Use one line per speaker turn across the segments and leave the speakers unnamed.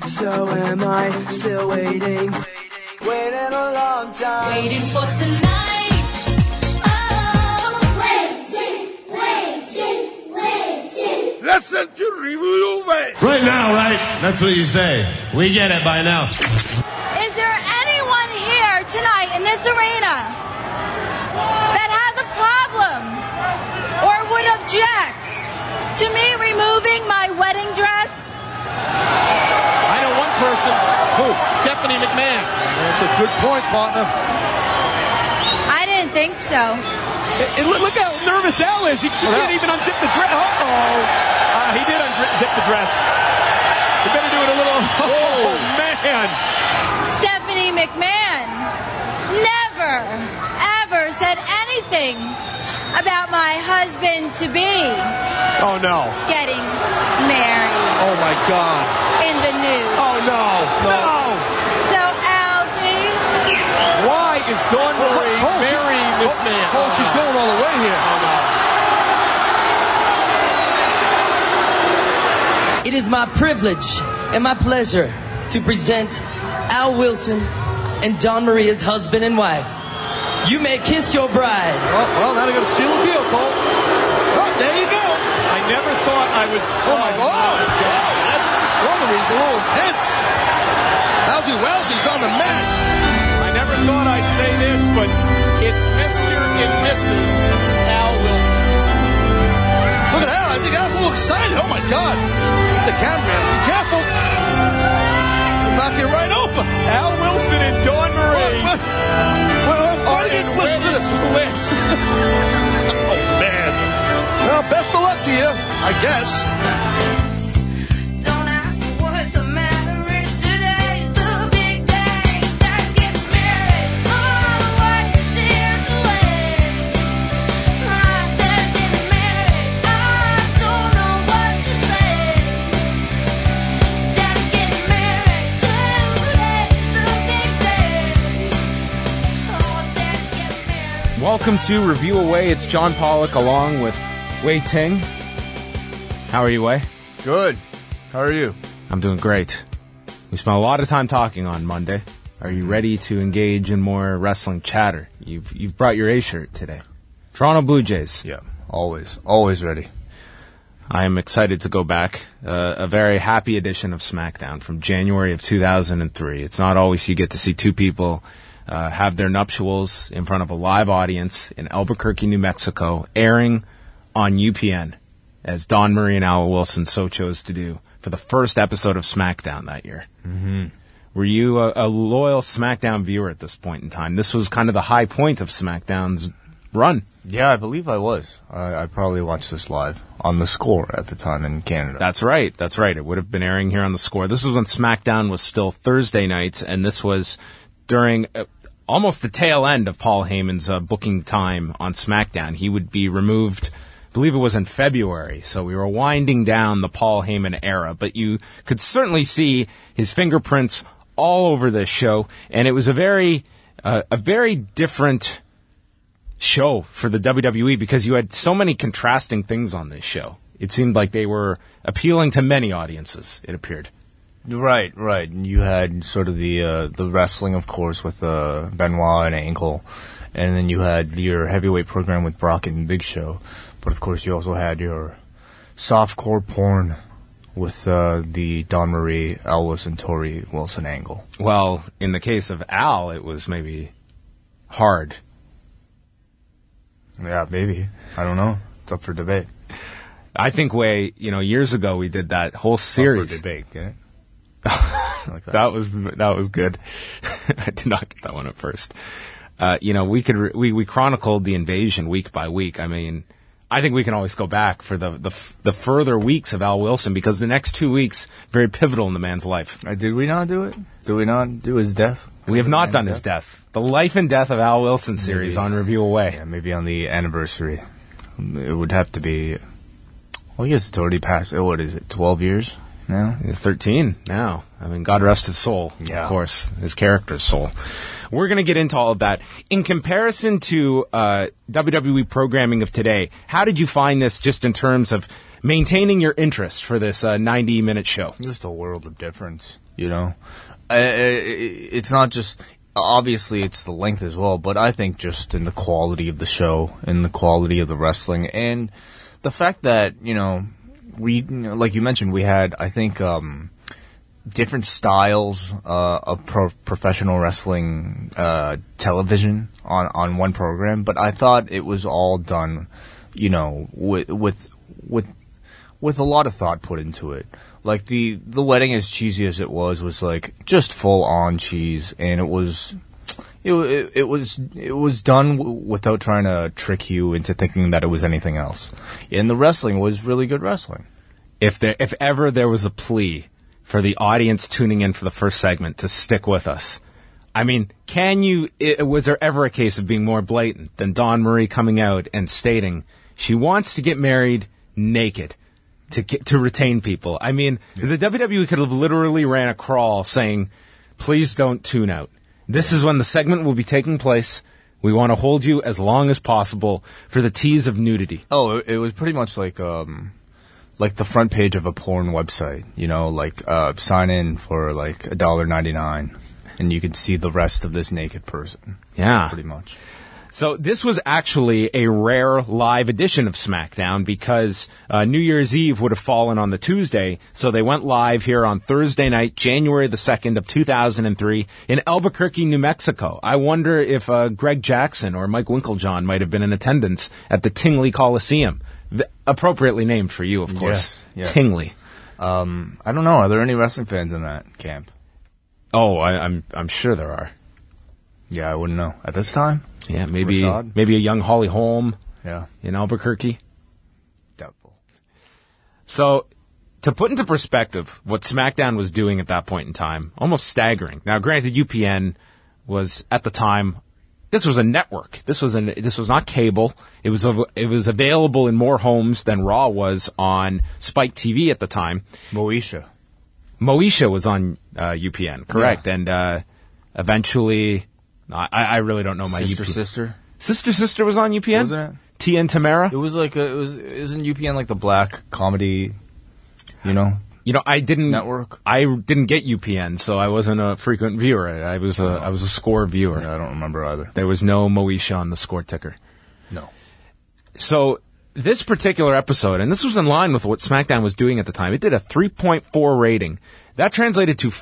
So am I still waiting? Waiting a long time.
Waiting for tonight.
Oh, waiting.
Listen to Review Away.
Right now, right? That's what you say. We get it by now.
Is there anyone here tonight in this arena that has a problem or would object to me removing my wedding dress?
I know one person. Who? Stephanie McMahon.
That's a good point, partner.
I didn't think so.
Look how nervous Al is. He can't even unzip the dress. He did unzip the dress. You better do it a little. Oh, man.
Stephanie McMahon never, ever said anything about my husband-to-be
Oh, no.
getting married
Oh, my God.
in the news.
Oh, no. No.
So, Alsie,
Why is Dawn Marie marrying this man?
Oh, she's going all the way here.
It is my privilege and my pleasure to present Al Wilson and Dawn Maria's husband and wife. You may kiss your bride.
Oh, well, now they're going to seal the deal, Cole. Oh, there you go.
I never thought I would.
Oh, my God. Dawn Marie's a little intense. Alsie Welsey's on the mat.
I never thought I'd say this, but it's Mr. and Mrs. Al Wilson.
Look at Al. I think Al's a little excited. Oh, my God. The cameraman. Be careful. We'll knock you right over.
Al Wilson and Dawn Marie.
Why do you get bliss for this? Oh, man. Well, best of luck to you, I guess.
Don't ask what the matter is. Today's the big day. Dad's getting married. Oh, wipe the tears away. My dad's getting married. I don't know what to say. Dad's getting married. Today's the big day. Oh, Dad's getting married.
Welcome to Review Away. It's John Pollock along with Wei Ting. How are you, Wei?
Good. How are you?
I'm doing great. We spent a lot of time talking on Monday. Are you ready to engage in more wrestling chatter? You've brought your A-shirt today. Toronto Blue Jays.
Yeah, always ready.
I am excited to go back. A very happy edition of SmackDown from January of 2003. It's not always you get to see two people have their nuptials in front of a live audience in Albuquerque, New Mexico, airing on UPN, as Dawn Marie and Al Wilson so chose to do for the first episode of SmackDown that year. Mm-hmm. Were you a loyal SmackDown viewer at this point in time? This was kind of the high point of SmackDown's run.
Yeah, I believe I was. I probably watched this live on The Score at the time in Canada.
That's right. It would have been airing here on The Score. This was when SmackDown was still Thursday nights, and this was during almost the tail end of Paul Heyman's booking time on SmackDown. He would be removed, I believe it was in February, so we were winding down the Paul Heyman era, but you could certainly see his fingerprints all over this show, and it was a very different show for the WWE because you had so many contrasting things on this show. It seemed like they were appealing to many audiences, it appeared.
Right. You had sort of the wrestling, of course, with Benoit and Angle, and then you had your heavyweight program with Brock and Big Show. But of course, you also had your softcore porn with the Dawn Marie, Al Wilson, Tori Wilson angle.
Well, in the case of Al, it was maybe hard.
Yeah, maybe. I don't know. It's up for debate.
I think years ago we did that whole series.
Up for debate, get it?
Like that was good. I did not get that one at first. We chronicled the invasion week by week. I mean, I think we can always go back for the further weeks of Al Wilson because the next 2 weeks very pivotal in the man's life.
Did we not do it? Did we not do his death?
We have not done his death. The Life and Death of Al Wilson series on Review Away.
Yeah, maybe on the anniversary. It would have to be. Well, I guess it's already past. What is it? 12 years. now.
13 now. I mean, God rest his soul,
Yeah.
of course, his character's soul. We're going to get into all of that. In comparison to WWE programming of today, how did you find this just in terms of maintaining your interest for this 90-minute show?
Just a world of difference, you know. It's not just, obviously it's the length as well, but I think just in the quality of the show, in the quality of the wrestling, and the fact that, you know, we, like you mentioned, we had, I think, different styles of professional wrestling television on one program, but I thought it was all done, you know, with a lot of thought put into it. Like the wedding, as cheesy as it was like just full on cheese, and it was done without trying to trick you into thinking that it was anything else. And the wrestling was really good wrestling.
If ever there was a plea for the audience tuning in for the first segment to stick with us, I mean, was there ever a case of being more blatant than Dawn Marie coming out and stating she wants to get married naked to retain people? I mean, the WWE could have literally ran a crawl saying, please don't tune out. This is when the segment will be taking place. We want to hold you as long as possible for the tease of nudity.
Oh, it was pretty much like the front page of a porn website, you know, like sign in for like $1.99 and you can see the rest of this naked person.
Yeah.
Pretty much.
So this was actually a rare live edition of SmackDown because New Year's Eve would have fallen on the Tuesday, so they went live here on Thursday night, January the 2nd of 2003 in Albuquerque, New Mexico. I wonder if Greg Jackson or Mike Winklejohn might have been in attendance at the Tingley Coliseum. Appropriately named for you, of course.
Yes.
Tingley.
I don't know. Are there any wrestling fans in that camp?
Oh, I'm sure there are.
Yeah, I wouldn't know. At this time?
Yeah, maybe
Rashad?
a young Holly Holm.
Yeah.
In Albuquerque.
Doubtful.
So, to put into perspective what SmackDown was doing at that point in time, almost staggering. Now, granted, UPN was at the time. This was a network. This was not cable. It was available in more homes than Raw was on Spike TV at the time.
Moesha
was on UPN, correct? Yeah. And eventually, I really don't know my UPN. Sister was on UPN,
wasn't it?
Tia and Tamara.
It was like isn't UPN like the black comedy, you know?
I didn't
network.
I didn't get UPN, so I wasn't a frequent viewer. I was a score viewer.
Yeah, I don't remember either.
There was no Moesha on the score ticker.
No.
So this particular episode, and this was in line with what SmackDown was doing at the time, it did a 3.4 rating. That translated to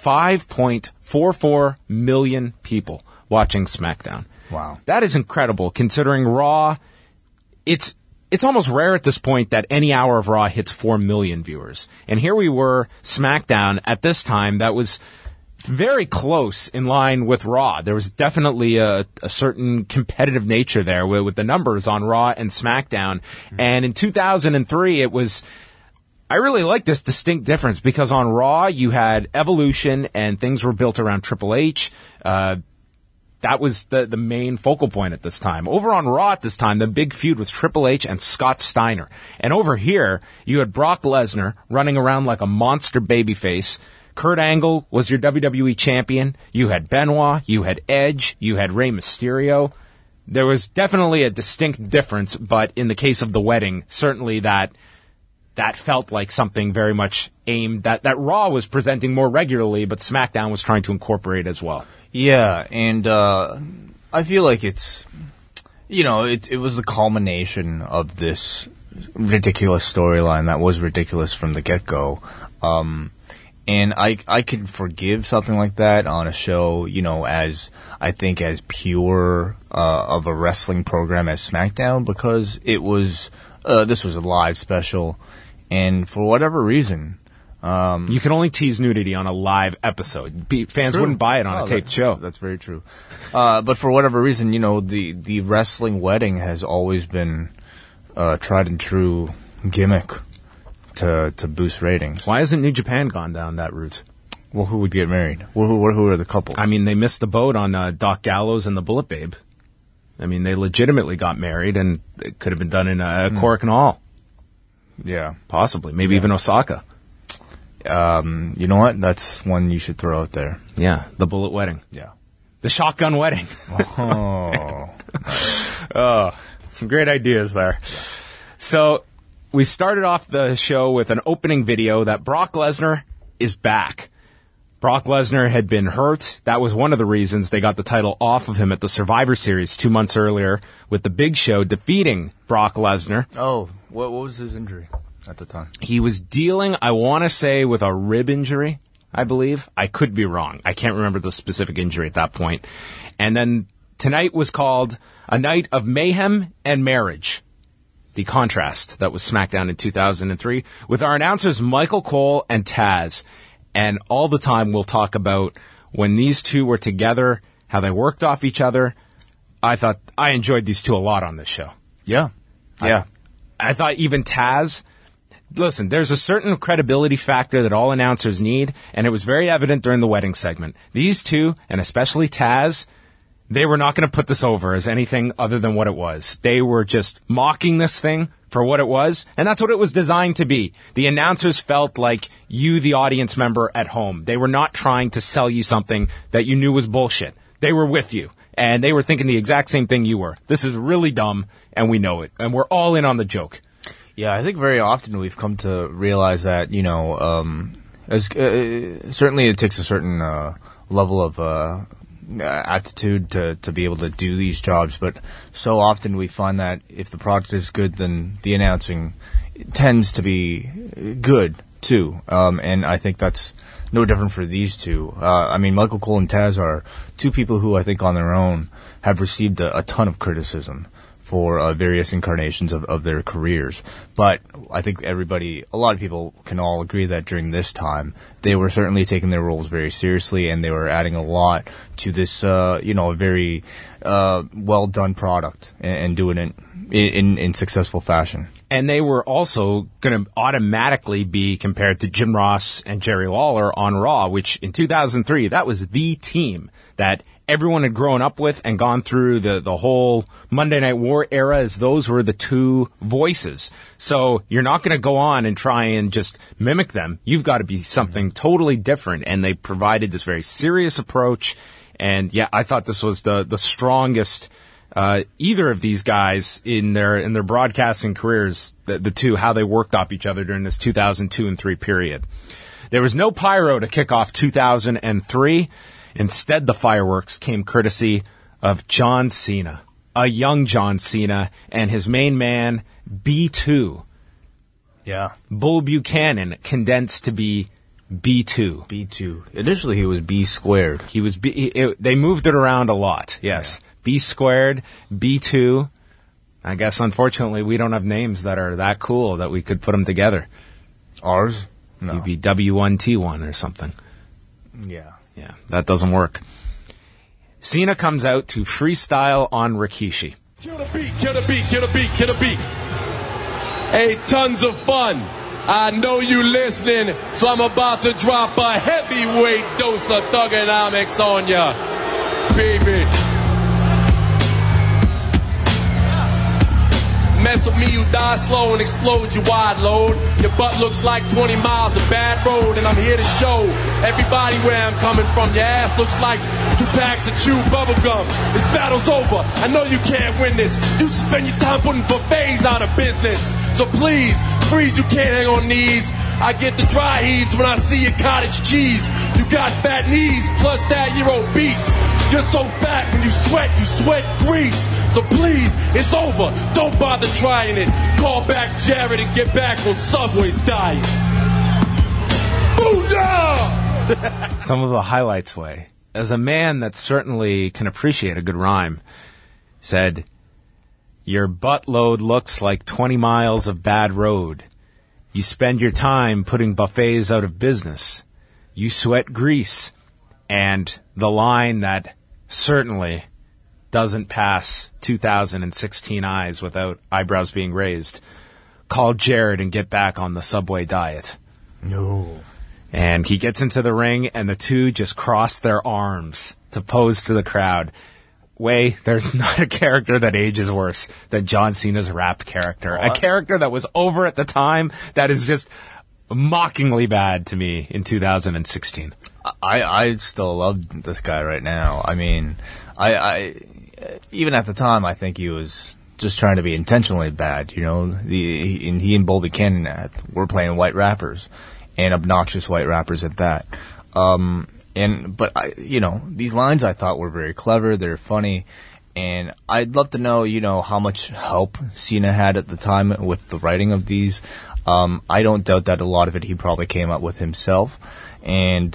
5.44 million people watching SmackDown.
Wow.
That is incredible, considering Raw, it's almost rare at this point that any hour of Raw hits 4 million viewers. And here we were, SmackDown, at this time, that was very close in line with Raw. There was definitely a certain competitive nature there with the numbers on Raw and SmackDown. Mm-hmm. And in 2003, I really like this distinct difference because on Raw, you had Evolution and things were built around Triple H. That was the main focal point at this time. Over on Raw at this time, the big feud with Triple H and Scott Steiner. And over here, you had Brock Lesnar running around like a monster babyface. Kurt Angle was your WWE champion. You had Benoit, you had Edge, you had Rey Mysterio. There was definitely a distinct difference, but in the case of the wedding, certainly that felt like something very much aimed that Raw was presenting more regularly, but SmackDown was trying to incorporate as well.
Yeah, and I feel like it's, it was the culmination of this ridiculous storyline that was ridiculous from the get-go. And I could forgive something like that on a show, as pure of a wrestling program as SmackDown, because it was this was a live special, and for whatever reason,
you can only tease nudity on a live episode. Fans wouldn't buy it on a taped show.
That's very true. But for whatever reason, the wrestling wedding has always been tried and true gimmick to boost ratings.
Why hasn't New Japan gone down that route?
Well, who would get married? Who are the couples?
I mean, they missed the boat on Doc Gallows and the Bullet Babe. I mean, they legitimately got married, and it could have been done in Korakuen Hall.
Yeah.
Possibly. Maybe even Osaka.
You know what? That's one you should throw out there.
Yeah, the bullet wedding.
Yeah.
The shotgun wedding.
Oh.
Some great ideas there. So we started off the show with an opening video that Brock Lesnar is back. Brock Lesnar had been hurt. That was one of the reasons they got the title off of him at the Survivor Series 2 months earlier, with the Big Show defeating Brock Lesnar.
Oh, what was his injury at the time?
He was dealing, I want to say, with a rib injury, I believe. I could be wrong. I can't remember the specific injury at that point. And then tonight was called a night of mayhem and marriage. The contrast that was SmackDown in 2003 with our announcers Michael Cole and Taz. And all the time we'll talk about when these two were together, how they worked off each other. I enjoyed these two a lot on this show.
Yeah. Yeah.
I thought even Taz, listen, there's a certain credibility factor that all announcers need, and it was very evident during the wedding segment. These two, and especially Taz, they were not going to put this over as anything other than what it was. They were just mocking this thing for what it was, and that's what it was designed to be. The announcers felt like you, the audience member at home. They were not trying to sell you something that you knew was bullshit. They were with you, and they were thinking the exact same thing you were. This is really dumb, and we know it, and we're all in on the joke.
Yeah, I think very often we've come to realize that, certainly it takes a certain level of aptitude to be able to do these jobs, but so often we find that if the product is good, then the announcing tends to be good too, and I think that's no different for these two. Michael Cole and Taz are two people who I think on their own have received a ton of criticism for various incarnations of their careers. But I think a lot of people can all agree that during this time, they were certainly taking their roles very seriously, and they were adding a lot to this, a very well-done product and doing it in successful fashion.
And they were also going to automatically be compared to Jim Ross and Jerry Lawler on Raw, which in 2003, that was the team that everyone had grown up with and gone through the whole Monday Night War era, as those were the two voices. So you're not going to go on and try and just mimic them. You've got to be something totally different. And they provided this very serious approach. And yeah, I thought this was the strongest either of these guys in their broadcasting careers, the two, how they worked off each other during this 2002 and 3 period. There was no pyro to kick off 2003. Instead, the fireworks came courtesy of John Cena, a young John Cena, and his main man, B2.
Yeah.
Bull Buchanan condensed to be B2.
B2. Initially, he was B squared.
He was they moved it around a lot, yes. Yeah. B squared, B2. I guess, unfortunately, we don't have names that are that cool that we could put them together.
Ours? No.
You'd be W1T1 or something.
Yeah.
Yeah, that doesn't work. Cena comes out to freestyle on Rikishi.
Kill the beat, kill the beat, kill the beat, kill the beat. Hey, tons of fun. I know you listening, so I'm about to drop a heavyweight dose of thugonomics on ya, baby. Mess with me, you die slow and explode your wide load. Your butt looks like 20 miles of bad road, and I'm here to show everybody where I'm coming from. Your ass looks like 2 packs of chewed bubble gum. This battle's over. I know you can't win this. You spend your time putting buffets out of business. So please, freeze, you can't hang on knees. I get the dry heaves when I see your cottage cheese. You got fat knees, plus that you're obese. You're so fat when you sweat grease. So please, it's over. Don't bother trying it. Call back Jared and get back on Subway's diet. Booyah!
Some of the highlights way. As a man that certainly can appreciate a good rhyme, said, your buttload looks like 20 miles of bad road. You spend your time putting buffets out of business. You sweat grease. And the line that certainly doesn't pass 2016 eyes without eyebrows being raised. Call Jared and get back on the Subway diet.
No.
And he gets into the ring, and the two just cross their arms to pose to the crowd. There's not a character that ages worse than John Cena's rap character. A character that was over at the time, that is just mockingly bad to me in 2016.
I still love this guy right now. I mean, I even at the time, I think he was just trying to be intentionally bad. You know, he and Bull Buchanan were playing white rappers, and obnoxious white rappers at that. But these lines I thought were very clever. They're funny. And I'd love to know, how much help Cena had at the time with the writing of these. I don't doubt that a lot of it he probably came up with himself. And,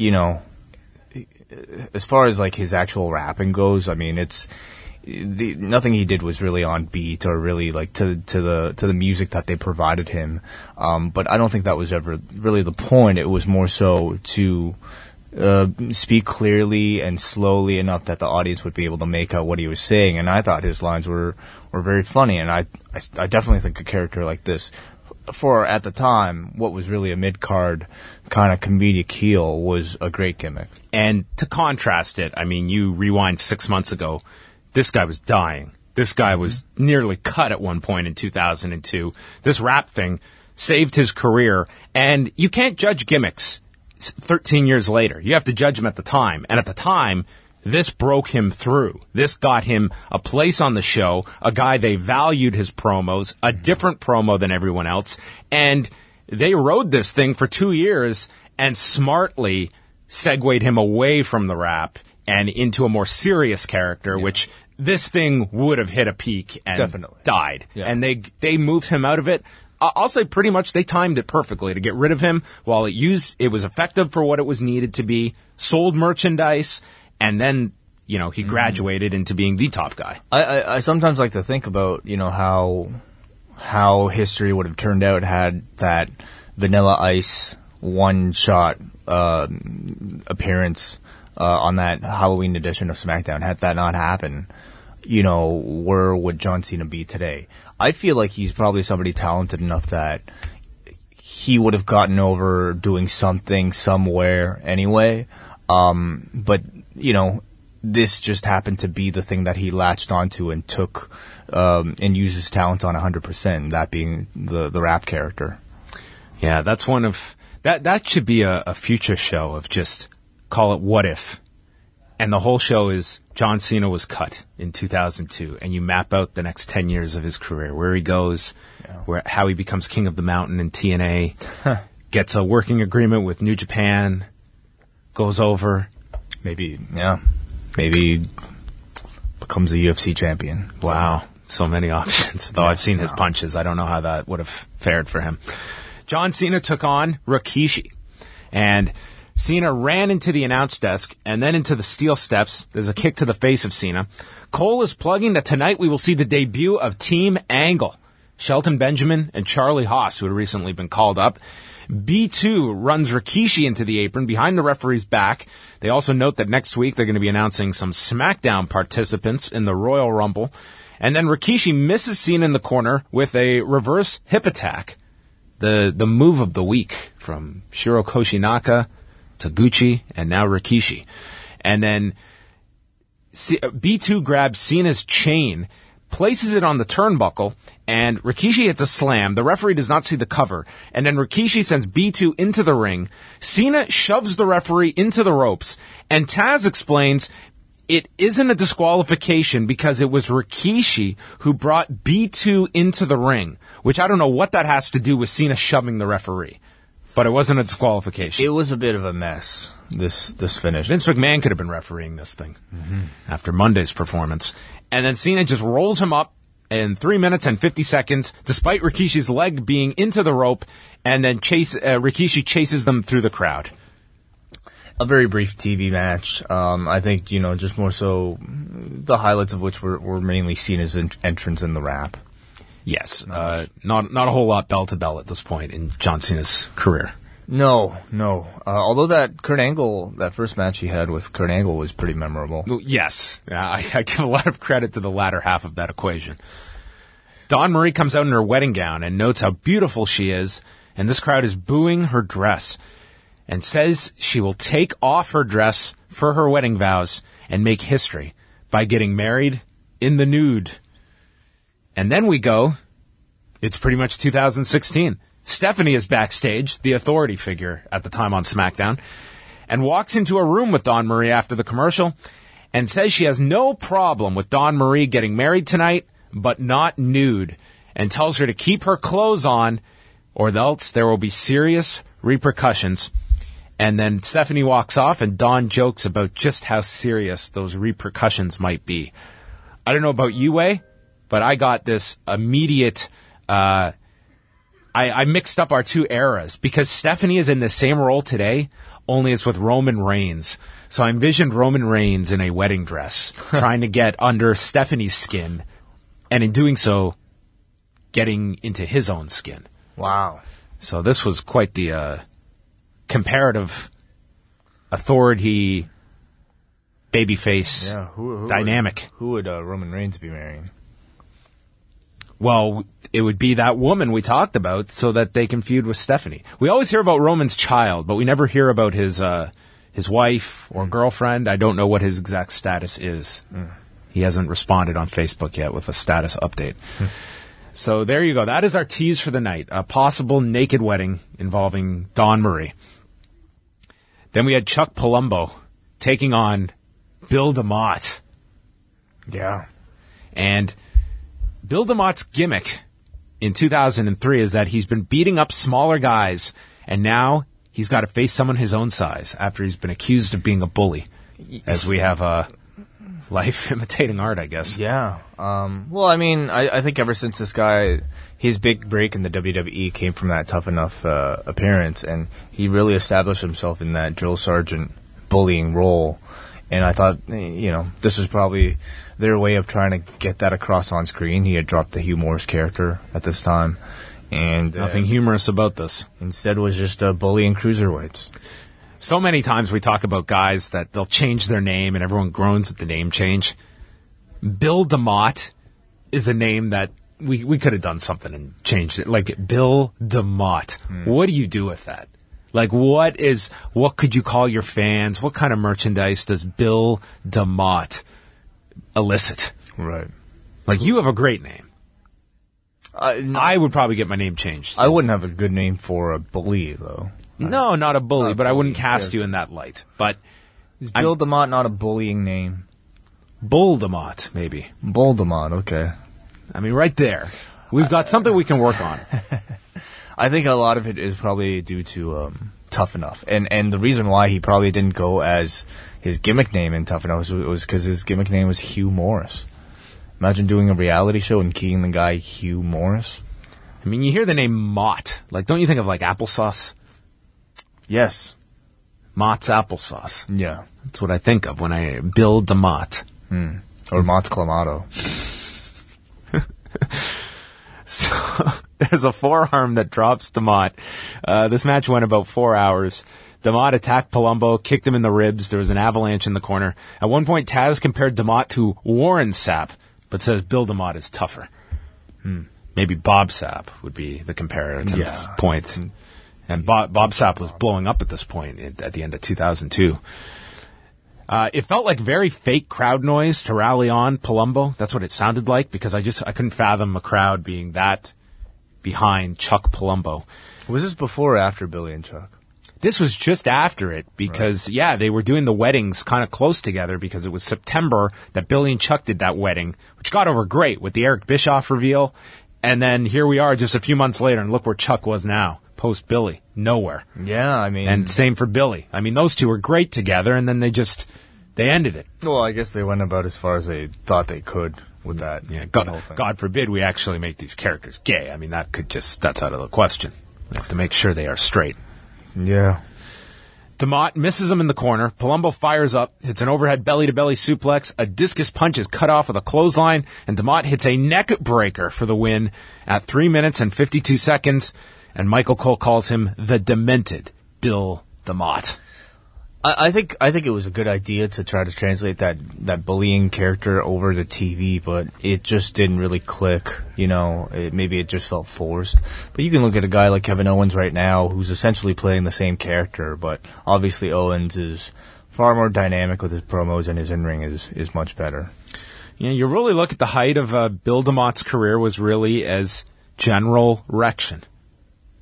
as far as like his actual rapping goes, I mean, nothing he did was really on beat or really like to the music that they provided him. But I don't think that was ever really the point. It was more so to speak clearly and slowly enough that the audience would be able to make out what he was saying. And I thought his lines were very funny. And I definitely think a character like this, for at the time, what was really a mid-card kind of comedic heel, was a great gimmick.
And to contrast it, I mean, you rewind 6 months ago, this guy was dying. This guy was nearly cut at one point in 2002. This rap thing saved his career. And you can't judge gimmicks 13 years later. You have to judge him at the time. And at the time, this broke him through. This got him a place on the show, a guy they valued his promos, a different promo than everyone else. And they rode this thing for 2 years and smartly segued him away from the rap and into a more serious character, which this thing would have hit a peak and
definitely
died.
Yeah.
And they moved him out of it. I'll say pretty much they timed it perfectly to get rid of him while it was effective for what it was needed to be, sold merchandise, and then, he graduated into being the top guy.
I sometimes like to think about, how history would have turned out had that Vanilla Ice one-shot appearance on that Halloween edition of SmackDown. Had that not happened, where would John Cena be today? I feel like he's probably somebody talented enough that he would have gotten over doing something somewhere anyway. But, this just happened to be the thing that he latched onto and took and used his talent on 100%, that being the rap character.
Yeah, that's one of... That should be a future show of just call it What If. And the whole show is John Cena was cut in 2002, and you map out the next 10 years of his career, where he goes, how he becomes King of the Mountain in TNA, gets a working agreement with New Japan, goes over.
Maybe becomes a UFC champion.
Wow, so many options. Though I've seen his punches, I don't know how that would have fared for him. John Cena took on Rikishi, and Cena ran into the announce desk and then into the steel steps. There's a kick to the face of Cena. Cole is plugging that tonight we will see the debut of Team Angle. Shelton Benjamin and Charlie Haas, who had recently been called up. B2 runs Rikishi into the apron behind the referee's back. They also note that next week they're going to be announcing some SmackDown participants in the Royal Rumble. And then Rikishi misses Cena in the corner with a reverse hip attack. The move of the week from Shiro Koshinaka, Taguchi, and now Rikishi. And then B2 grabs Cena's chain, places it on the turnbuckle, and Rikishi hits a slam. The referee does not see the cover. And then Rikishi sends B2 into the ring. Cena shoves the referee into the ropes. And Taz explains it isn't a disqualification because it was Rikishi who brought B2 into the ring, which I don't know what that has to do with Cena shoving the referee. But it wasn't a disqualification.
It was a bit of a mess, this finish.
Vince McMahon could have been refereeing this thing after Monday's performance. And then Cena just rolls him up in 3 minutes and 50 seconds, despite Rikishi's leg being into the rope, and then Rikishi chases them through the crowd.
A very brief TV match. I think, just more so the highlights of which were mainly Cena's entrance in the rap.
Yes, not a whole lot bell to bell at this point in John Cena's career.
No. Although that first match he had with Kurt Angle was pretty memorable.
Yes, I give a lot of credit to the latter half of that equation. Dawn Marie comes out in her wedding gown and notes how beautiful she is, and this crowd is booing her dress and says she will take off her dress for her wedding vows and make history by getting married in the nude. And then it's pretty much 2016. Stephanie is backstage, the authority figure at the time on SmackDown, and walks into a room with Dawn Marie after the commercial and says she has no problem with Dawn Marie getting married tonight, but not nude, and tells her to keep her clothes on or else there will be serious repercussions. And then Stephanie walks off and Dawn jokes about just how serious those repercussions might be. I don't know about you, Way, but I got this immediate... I mixed up our two eras because Stephanie is in the same role today, only it's with Roman Reigns. So I envisioned Roman Reigns in a wedding dress, trying to get under Stephanie's skin, and in doing so, getting into his own skin.
Wow.
So this was quite the comparative authority babyface dynamic.
Who would Roman Reigns be marrying?
Well, it would be that woman we talked about so that they can feud with Stephanie. We always hear about Roman's child, but we never hear about his wife or girlfriend. I don't know what his exact status is. He hasn't responded on Facebook yet with a status update. So there you go. That is our tease for the night. A possible naked wedding involving Dawn Marie. Then we had Chuck Palumbo taking on Bill DeMott.
Yeah.
And Bill DeMott's gimmick in 2003 is that he's been beating up smaller guys, and now he's got to face someone his own size after he's been accused of being a bully, as we have life imitating art, I guess.
Yeah. Well, I mean, I think ever since this guy, his big break in the WWE came from that Tough Enough appearance, and he really established himself in that drill sergeant bullying role. And I thought, this was probably their way of trying to get that across on screen. He had dropped the Hugh Morris character at this time. And
nothing humorous about this.
Instead was just bullying cruiserweights.
So many times we talk about guys that they'll change their name and everyone groans at the name change. Bill DeMott is a name that we could have done something and changed it. Like Bill DeMott. What do you do with that? Like, what could you call your fans? What kind of merchandise does Bill DeMott elicit?
Right.
Like, you have a great name. I would probably get my name changed.
I wouldn't have a good name for a bully, though.
No, not a bully, but I wouldn't cast you in that light. But
is Bill DeMott not a bullying name?
Bull DeMott, maybe.
Bull DeMott, okay.
I mean, right there. We've got something we can work on.
I think a lot of it is probably due to Tough Enough. And the reason why he probably didn't go as his gimmick name in Tough Enough was because his gimmick name was Hugh Morris. Imagine doing a reality show and keying the guy Hugh Morris.
I mean, you hear the name Mott. Like, don't you think of, like, applesauce?
Yes.
Mott's applesauce.
Yeah.
That's what I think of when I Bill DeMott.
Or Mott Clamato.
So there's a forearm that drops DeMott. This match went about 4 hours. DeMott attacked Palumbo, kicked him in the ribs. There was an avalanche in the corner. At one point, Taz compared DeMott to Warren Sapp, but says Bill DeMott is tougher. Maybe Bob Sapp would be the comparative point. And Bob Sapp was blowing up at this point at the end of 2002. It felt like very fake crowd noise to rally on Palumbo. That's what it sounded like because I couldn't fathom a crowd being that behind Chuck Palumbo.
Was this before or after Billy and Chuck?
This was just after it because, they were doing the weddings kind of close together because it was September that Billy and Chuck did that wedding, which got over great with the Eric Bischoff reveal. And then here we are just a few months later, and look where Chuck was now, post-Billy. Nowhere.
Yeah, I mean...
And same for Billy. I mean, those two were great together, and then they ended it.
Well, I guess they went about as far as they thought they could with that.
Yeah, God forbid we actually make these characters gay. I mean, that's out of the question. We have to make sure they are straight.
Yeah.
DeMott misses him in the corner. Palumbo fires up, hits an overhead belly-to-belly suplex. A discus punch is cut off with a clothesline, and DeMott hits a neck breaker for the win at 3 minutes and 52 seconds. And Michael Cole calls him the demented Bill DeMott.
I think it was a good idea to try to translate that bullying character over to TV, but it just didn't really click. Maybe it just felt forced. But you can look at a guy like Kevin Owens right now, who's essentially playing the same character, but obviously Owens is far more dynamic with his promos, and his in-ring is much better.
Yeah, you really look at the height of Bill DeMott's career was really as General Rection.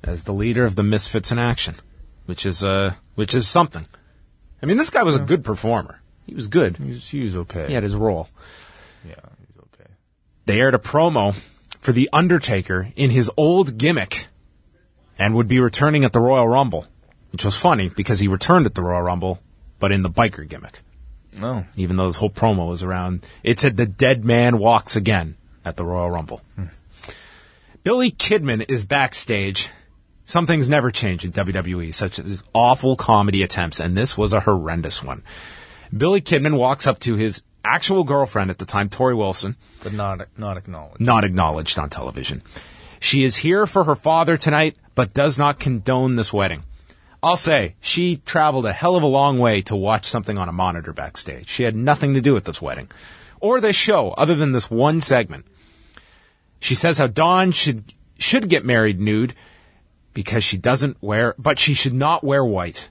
as the leader of the Misfits in Action, which is something. I mean, this guy was a good performer. He was good.
He was okay.
He had his role.
Yeah, he was okay.
They aired a promo for The Undertaker in his old gimmick and would be returning at the Royal Rumble, which was funny because he returned at the Royal Rumble, but in the biker gimmick.
Oh.
Even though this whole promo was around, it said the dead man walks again at the Royal Rumble. Billy Kidman is backstage. Some things never change in WWE, such as awful comedy attempts, and this was a horrendous one. Billy Kidman walks up to his actual girlfriend at the time, Tori Wilson.
But not acknowledged.
Not acknowledged on television. She is here for her father tonight, but does not condone this wedding. I'll say, she traveled a hell of a long way to watch something on a monitor backstage. She had nothing to do with this wedding. Or this show, other than this one segment. She says how Dawn should get married nude because she should not wear white.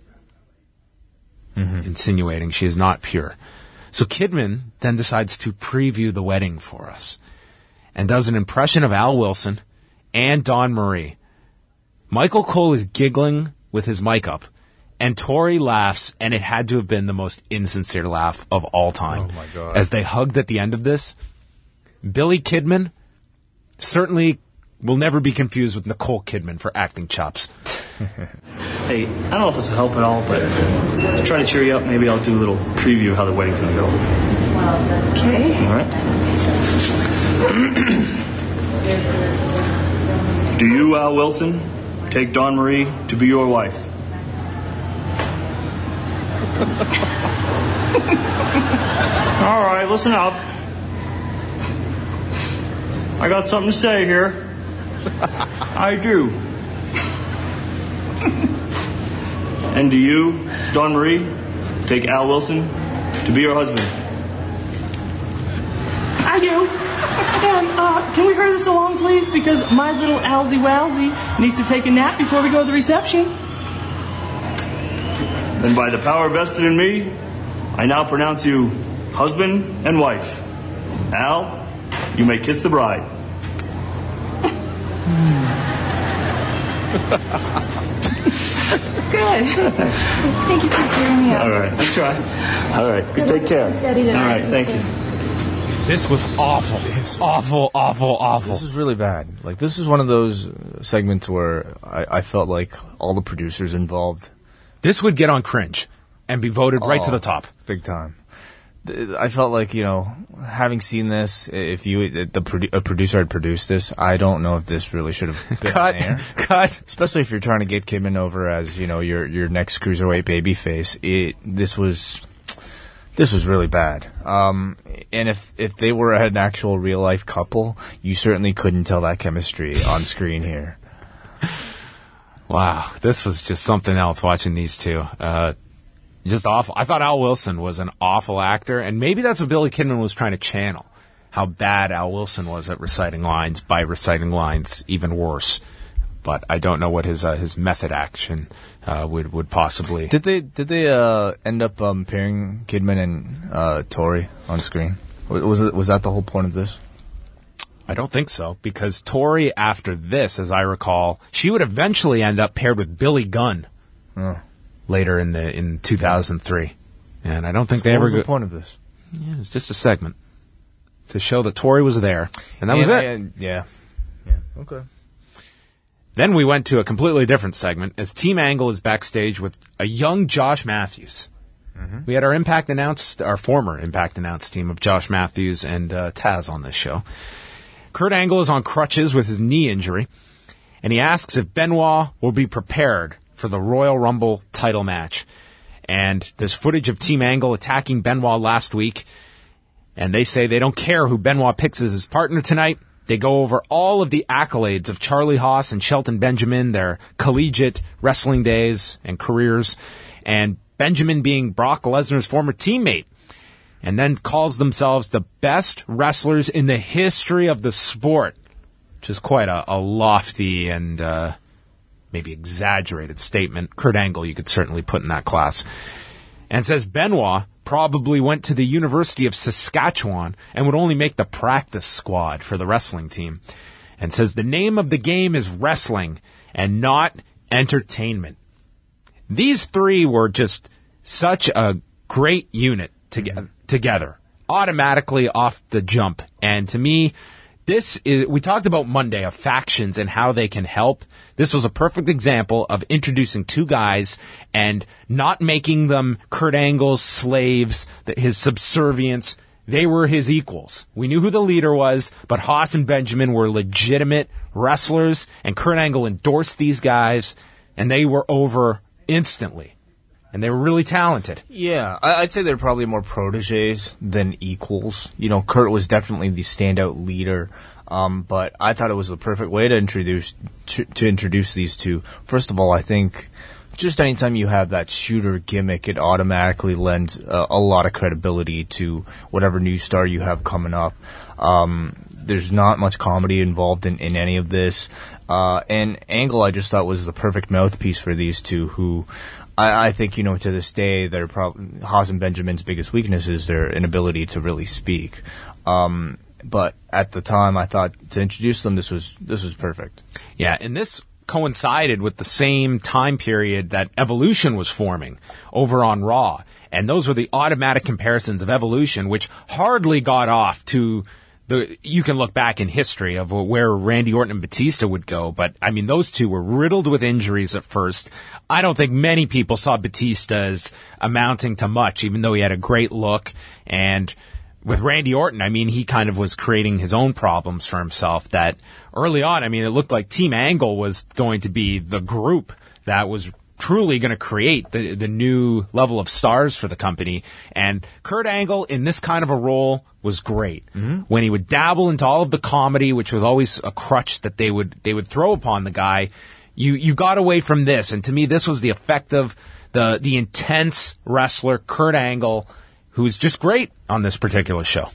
Insinuating she is not pure. So Kidman then decides to preview the wedding for us and does an impression of Al Wilson and Dawn Marie. Michael Cole is giggling with his mic up, and Tori laughs, and it had to have been the most insincere laugh of all time.
Oh, my God.
As they hugged at the end of this, Billy Kidman certainly will never be confused with Nicole Kidman for acting chops.
Hey, I don't know if this will help at all, but to try to cheer you up, maybe I'll do a little preview of how the wedding's gonna go.
Okay.
All right. Do you, Al Wilson, take Dawn Marie to be your wife? All right, listen up. I got something to say here. I do. And do you, Dawn Marie, take Al Wilson to be your husband?
I do. And can we hurry this along, please? Because my little Alzy Wowsy needs to take a nap before we go to the reception.
Then by the power vested in me, I now pronounce you husband and wife. Al, you may kiss the bride.
Good. Thank you for cheering me up.
All right, I try. All right, you take care.
Steady
All
tonight.
right, thank you.
This was awful. Awful.
This is really bad. Like, this is one of those segments where I felt like all the producers involved.
This would get on cringe and be voted right to the top.
Big time. I felt like, having seen this, if a producer had produced this, I don't know if this really should have been on air.
Cut.
Especially if you're trying to get Kidman over as, your next cruiserweight babyface. This was really bad. And if they were an actual real life couple, you certainly couldn't tell that chemistry on screen here.
Wow, this was just something else watching these two. Just awful. I thought Al Wilson was an awful actor, and maybe that's what Billy Kidman was trying to channel, how bad Al Wilson was at reciting lines, by reciting lines even worse. But I don't know what his method action would possibly.
Did they end up pairing Kidman and Tori on screen? Was that the whole point of this?
I don't think so, because Tori, after this, as I recall, she would eventually end up paired with Billy Gunn later in 2003, and I don't think they ever.
What was the point of this?
Yeah, it was just a segment to show that Tori was there, and that was it.
Yeah. Okay.
Then we went to a completely different segment as Team Angle is backstage with a young Josh Matthews. We had our former Impact announced team of Josh Matthews and Taz on this show. Kurt Angle is on crutches with his knee injury, and he asks if Benoit will be prepared for the Royal Rumble title match. And there's footage of Team Angle attacking Benoit last week, and they say they don't care who Benoit picks as his partner tonight. They go over all of the accolades of Charlie Haas and Shelton Benjamin, their collegiate wrestling days and careers, and Benjamin being Brock Lesnar's former teammate, and then calls themselves the best wrestlers in the history of the sport, which is quite a lofty and maybe exaggerated statement. Kurt Angle, you could certainly put in that class. And says Benoit probably went to the University of Saskatchewan and would only make the practice squad for the wrestling team. And says the name of the game is wrestling, and not entertainment. These three were just such a great unit together, automatically off the jump. And to me, we talked about Monday of factions and how they can help. This was a perfect example of introducing two guys and not making them Kurt Angle's slaves, his subservience. They were his equals. We knew who the leader was, but Haas and Benjamin were legitimate wrestlers, and Kurt Angle endorsed these guys, and they were over instantly. And they were really talented.
Yeah, I'd say they're probably more proteges than equals. You know, Kurt was definitely the standout leader, but I thought it was the perfect way to introduce these two. First of all, I think just anytime you have that shooter gimmick, it automatically lends a lot of credibility to whatever new star you have coming up. There's not much comedy involved in any of this. And Angle, I just thought, was the perfect mouthpiece for these two who... I think, you know, to this day, Haas and Benjamin's biggest weakness is their inability to really speak. But at the time, I thought to introduce them, this was perfect.
Yeah, and this coincided with the same time period that Evolution was forming over on Raw. And those were the automatic comparisons of Evolution, which hardly got off to... You can look back in history of where Randy Orton and Batista would go, but I mean, those two were riddled with injuries at first. I don't think many people saw Batista as amounting to much, even though he had a great look. And with Randy Orton, I mean, he kind of was creating his own problems for himself that early on, I mean, it looked like Team Angle was going to be the group that was truly going to create the new level of stars for the company. And Kurt Angle in this kind of a role was great. Mm-hmm. When he would dabble into all of the comedy, which was always a crutch that they would throw upon the guy, you got away from this. And to me, this was the effective, the intense wrestler, Kurt Angle, who's just great on this particular show.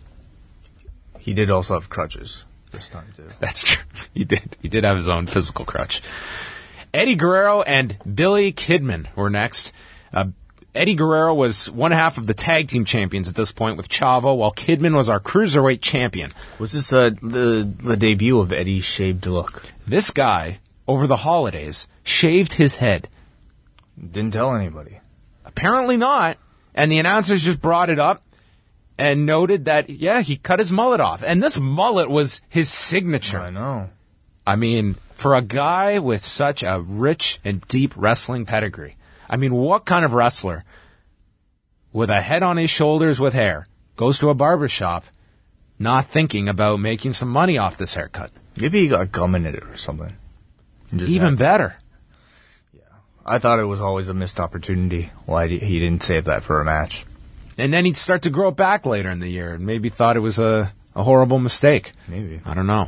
He did also have crutches this time, too.
That's true. He did. He did have his own physical crutch. Eddie Guerrero and Billy Kidman were next. Eddie Guerrero was one half of the tag team champions at this point with Chavo, while Kidman was our cruiserweight champion.
Was this the debut of Eddie's shaved look?
This guy, over the holidays, shaved his head.
Didn't tell anybody.
Apparently not. And the announcers just brought it up and noted that, yeah, he cut his mullet off. And this mullet was his signature.
I know.
I mean, for a guy with such a rich and deep wrestling pedigree, I mean, what kind of wrestler with a head on his shoulders with hair goes to a barbershop not thinking about making some money off this haircut?
Maybe he got gum in it or something.
Even better.
Yeah. I thought it was always a missed opportunity why he didn't save that for a match.
And then he'd start to grow it back later in the year and maybe thought it was a horrible mistake.
Maybe.
I don't know.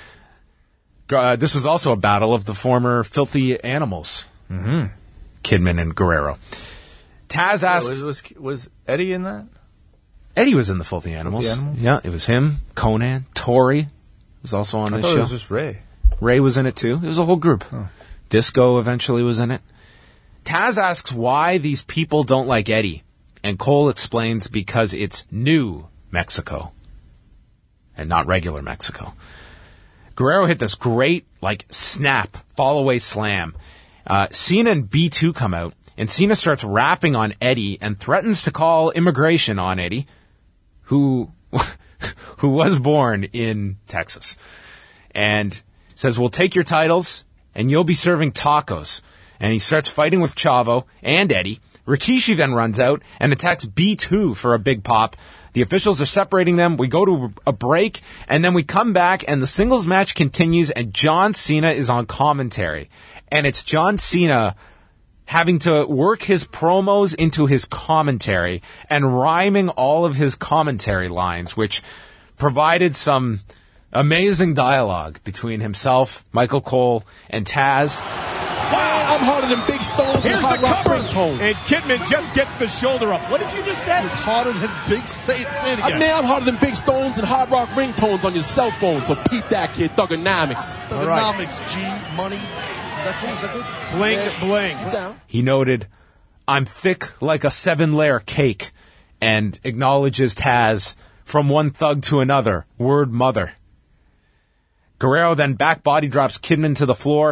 This was also a battle of the former filthy animals.
Mm-hmm.
Kidman and Guerrero. Taz asks...
Was Eddie in that?
Eddie was in the Filthy Animals. Yeah, it was him, Conan, Tori was also on this show.
I thought it was just Ray.
Ray was in it too. It was a whole group.
Oh.
Disco eventually was in it. Taz asks why these people don't like Eddie, and Cole explains because it's new Mexico and not regular Mexico. Guerrero hit this great, snap, fall-away slam. Cena and B2 come out, and Cena starts rapping on Eddie and threatens to call immigration on Eddie, who was born in Texas. And says, we'll take your titles, and you'll be serving tacos. And he starts fighting with Chavo and Eddie. Rikishi then runs out and attacks B2 for a big pop. The officials are separating them. We go to a break, and then we come back, and the singles match continues, and John Cena is on commentary. And it's John Cena having to work his promos into his commentary and rhyming all of his commentary lines, which provided some amazing dialogue between himself, Michael Cole, and Taz.
Wow, I'm harder than Big Stones.
Here's
and
the
Hot Rock
cover,
ringtones.
and Kidman just gets the shoulder up. What did you just say?
It's harder than big. Say it again.
I'm harder than Big Stones and Hot Rock ringtones on your cell phone. So peep that, kid. Thugonomics.
Thugonomics, G, money. Is that good?
Bling,
Yeah.
bling.
He's down.
He noted, I'm thick like a 7-layer cake, and acknowledges Taz from one thug to another, word mother. Guerrero then back body drops Kidman to the floor.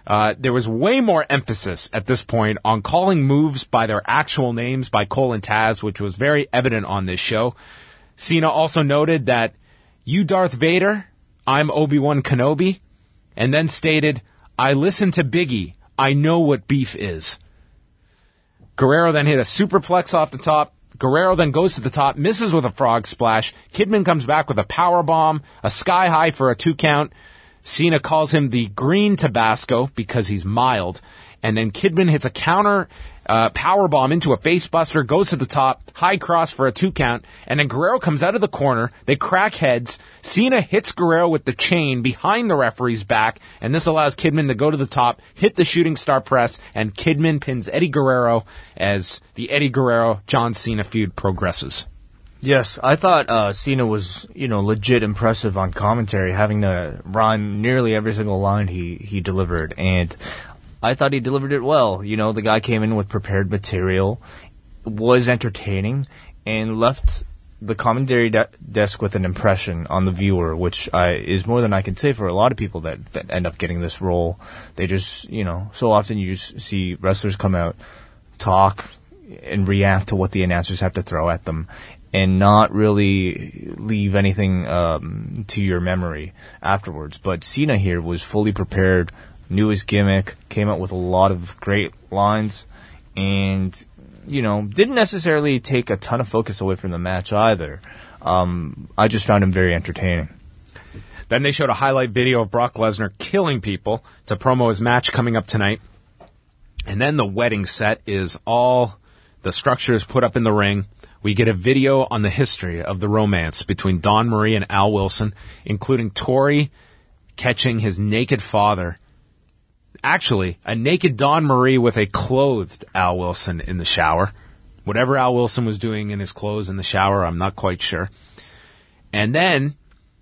There was way more emphasis at this point on calling moves by their actual names by Cole and Taz, which was very evident on this show. Cena also noted that, "You Darth Vader, I'm Obi-Wan Kenobi," and then stated, "I listen to Biggie. I know what beef is." Guerrero then hit a superplex off the top. Guerrero then goes to the top, misses with a frog splash. Kidman comes back with a power bomb, a sky high for a 2 count. Cena calls him the green Tabasco because he's mild. And then Kidman hits a counter power bomb into a facebuster, goes to the top, high cross for a 2 count. And then Guerrero comes out of the corner. They crack heads. Cena hits Guerrero with the chain behind the referee's back. And this allows Kidman to go to the top, hit the shooting star press, and Kidman pins Eddie Guerrero as the Eddie Guerrero-John Cena feud progresses.
Yes, I thought Cena was, legit impressive on commentary, having to rhyme nearly every single line he delivered, and I thought he delivered it well. The guy came in with prepared material, was entertaining, and left the commentary desk with an impression on the viewer, which is more than I can say for a lot of people that end up getting this role. They just, so often you just see wrestlers come out, talk, and react to what the announcers have to throw at them, and not really leave anything to your memory afterwards. But Cena here was fully prepared, knew his gimmick, came out with a lot of great lines, and, didn't necessarily take a ton of focus away from the match either. I just found him very entertaining.
Then they showed a highlight video of Brock Lesnar killing people to promo his match coming up tonight. And then the wedding set is all the structures put up in the ring. We get a video on the history of the romance between Dawn Marie and Al Wilson, including Tori catching his naked father. Actually, a naked Dawn Marie with a clothed Al Wilson in the shower. Whatever Al Wilson was doing in his clothes in the shower, I'm not quite sure. And then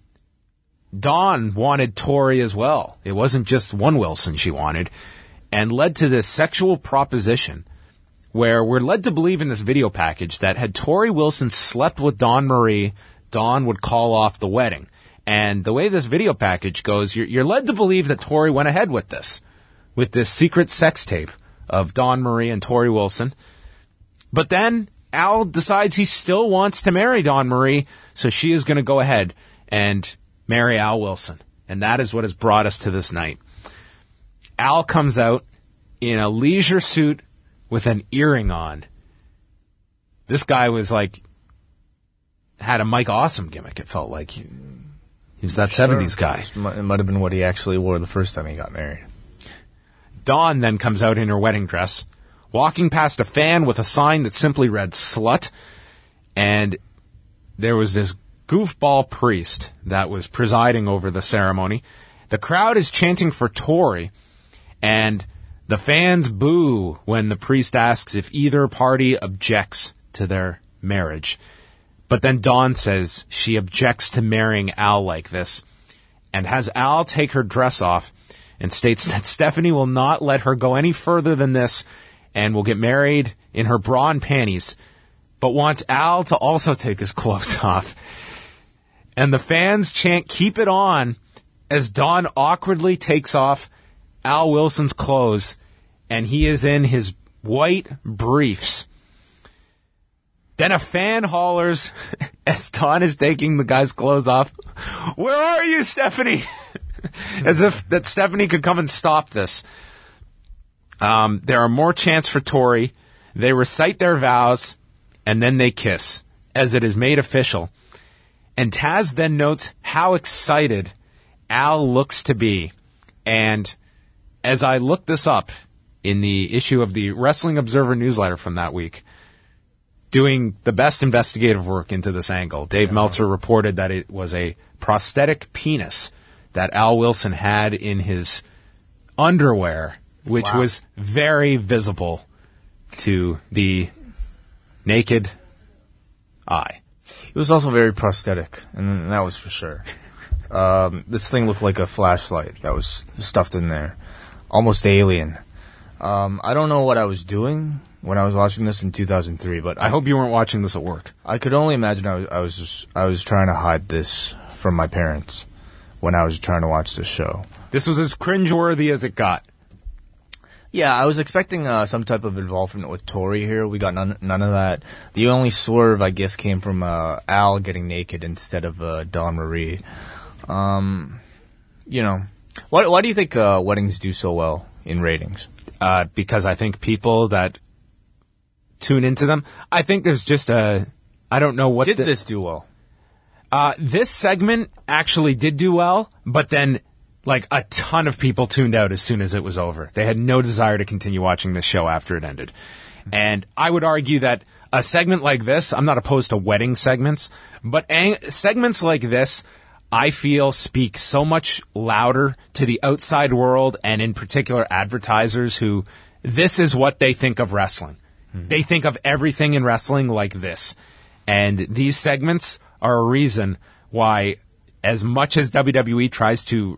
Dawn wanted Tori as well. It wasn't just one Wilson she wanted, and led to this sexual proposition where we're led to believe in this video package that had Tori Wilson slept with Dawn Marie, Dawn would call off the wedding. And the way this video package goes, you're led to believe that Tori went ahead with this secret sex tape of Dawn Marie and Tori Wilson. But then Al decides he still wants to marry Dawn Marie, so she is going to go ahead and marry Al Wilson. And that is what has brought us to this night. Al comes out in a leisure suit with an earring on. This guy was had a Mike Awesome gimmick, it felt like. He was that 70s guy.
It might have been what he actually wore the first time he got married.
Dawn then comes out in her wedding dress, walking past a fan with a sign that simply read "slut," and there was this goofball priest that was presiding over the ceremony. The crowd is chanting for Tori, and the fans boo when the priest asks if either party objects to their marriage. But then Dawn says she objects to marrying Al like this, and has Al take her dress off, and states that Stephanie will not let her go any further than this, and will get married in her bra and panties, but wants Al to also take his clothes off. And the fans chant "keep it on" as Dawn awkwardly takes off Al Wilson's clothes, and he is in his white briefs. Then a fan hollers as Dawn is taking the guy's clothes off, "Where are you, Stephanie?" As if that Stephanie could come and stop this. There are more chants for Tori. They recite their vows, and then they kiss, as it is made official. And Taz then notes how excited Al looks to be. And as I looked this up in the issue of the Wrestling Observer newsletter from that week, doing the best investigative work into this angle, Dave Meltzer reported that it was a prosthetic penis that Al Wilson had in his underwear, which was very visible to the naked eye.
It was also very prosthetic, and that was for sure. This thing looked like a flashlight that was stuffed in there. Almost alien. I don't know what I was doing when I was watching this in 2003, but
I hope you weren't watching this at work.
I could only imagine I was trying to hide this from my parents when I was trying to watch this show.
This was as cringeworthy as it got.
Yeah, I was expecting some type of involvement with Tori here. We got none of that. The only swerve, I guess, came from Al getting naked instead of Dawn Marie. You know, why do you think weddings do so well in ratings?
Because I think people that tune into them, I think there's just I don't know what...
Did this do well?
This segment actually did do well, but then... like, a ton of people tuned out as soon as it was over. They had no desire to continue watching this show after it ended. And I would argue that a segment like this, I'm not opposed to wedding segments, but segments like this, I feel speak so much louder to the outside world and in particular advertisers who, this is what they think of wrestling. They think of everything in wrestling like this. And these segments are a reason why... as much as WWE tries to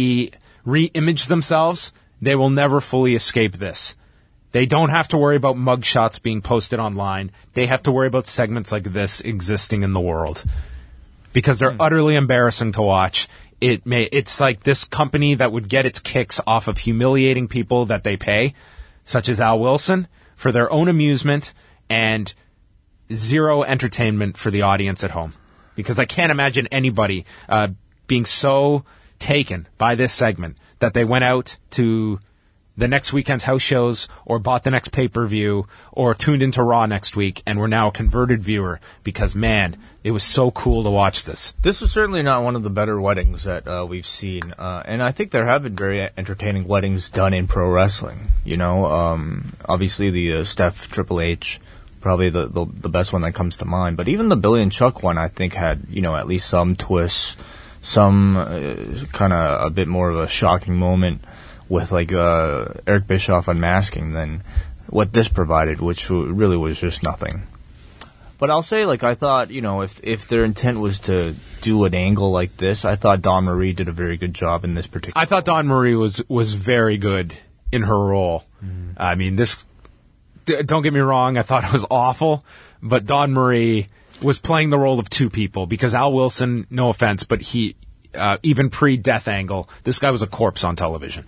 re-image themselves, they will never fully escape this. They don't have to worry about mugshots being posted online. They have to worry about segments like this existing in the world. Because they're utterly embarrassing to watch. It's like this company that would get its kicks off of humiliating people that they pay, such as Al Wilson, for their own amusement and zero entertainment for the audience at home. Because I can't imagine anybody being so taken by this segment that they went out to the next weekend's house shows or bought the next pay-per-view or tuned into Raw next week and were now a converted viewer because, man, it was so cool to watch this.
This was certainly not one of the better weddings that we've seen. And I think there have been very entertaining weddings done in pro wrestling. You know, obviously the Steph Triple H... probably the best one that comes to mind. But even the Billy and Chuck one, I think, had, you know, at least some twists, some kind of a bit more of a shocking moment with, like, Eric Bischoff unmasking than what this provided, which really was just nothing. But I'll say, like, I thought, you know, if their intent was to do an angle like this, I thought Dawn Marie did a very good job in this particular
I thought Dawn Marie was very good in her role. I mean, this... don't get me wrong, I thought it was awful, but Dawn Marie was playing the role of two people because Al Wilson, no offense, but he, even pre-Death Angle, this guy was a corpse on television.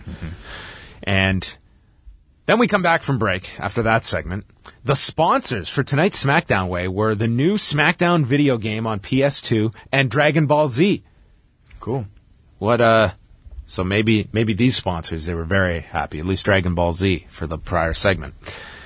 And then we come back from break after that segment. The sponsors for tonight's SmackDown Way were the new SmackDown video game on PS2 and Dragon Ball Z.
Cool.
So maybe these sponsors, they were very happy, at least Dragon Ball Z for the prior segment.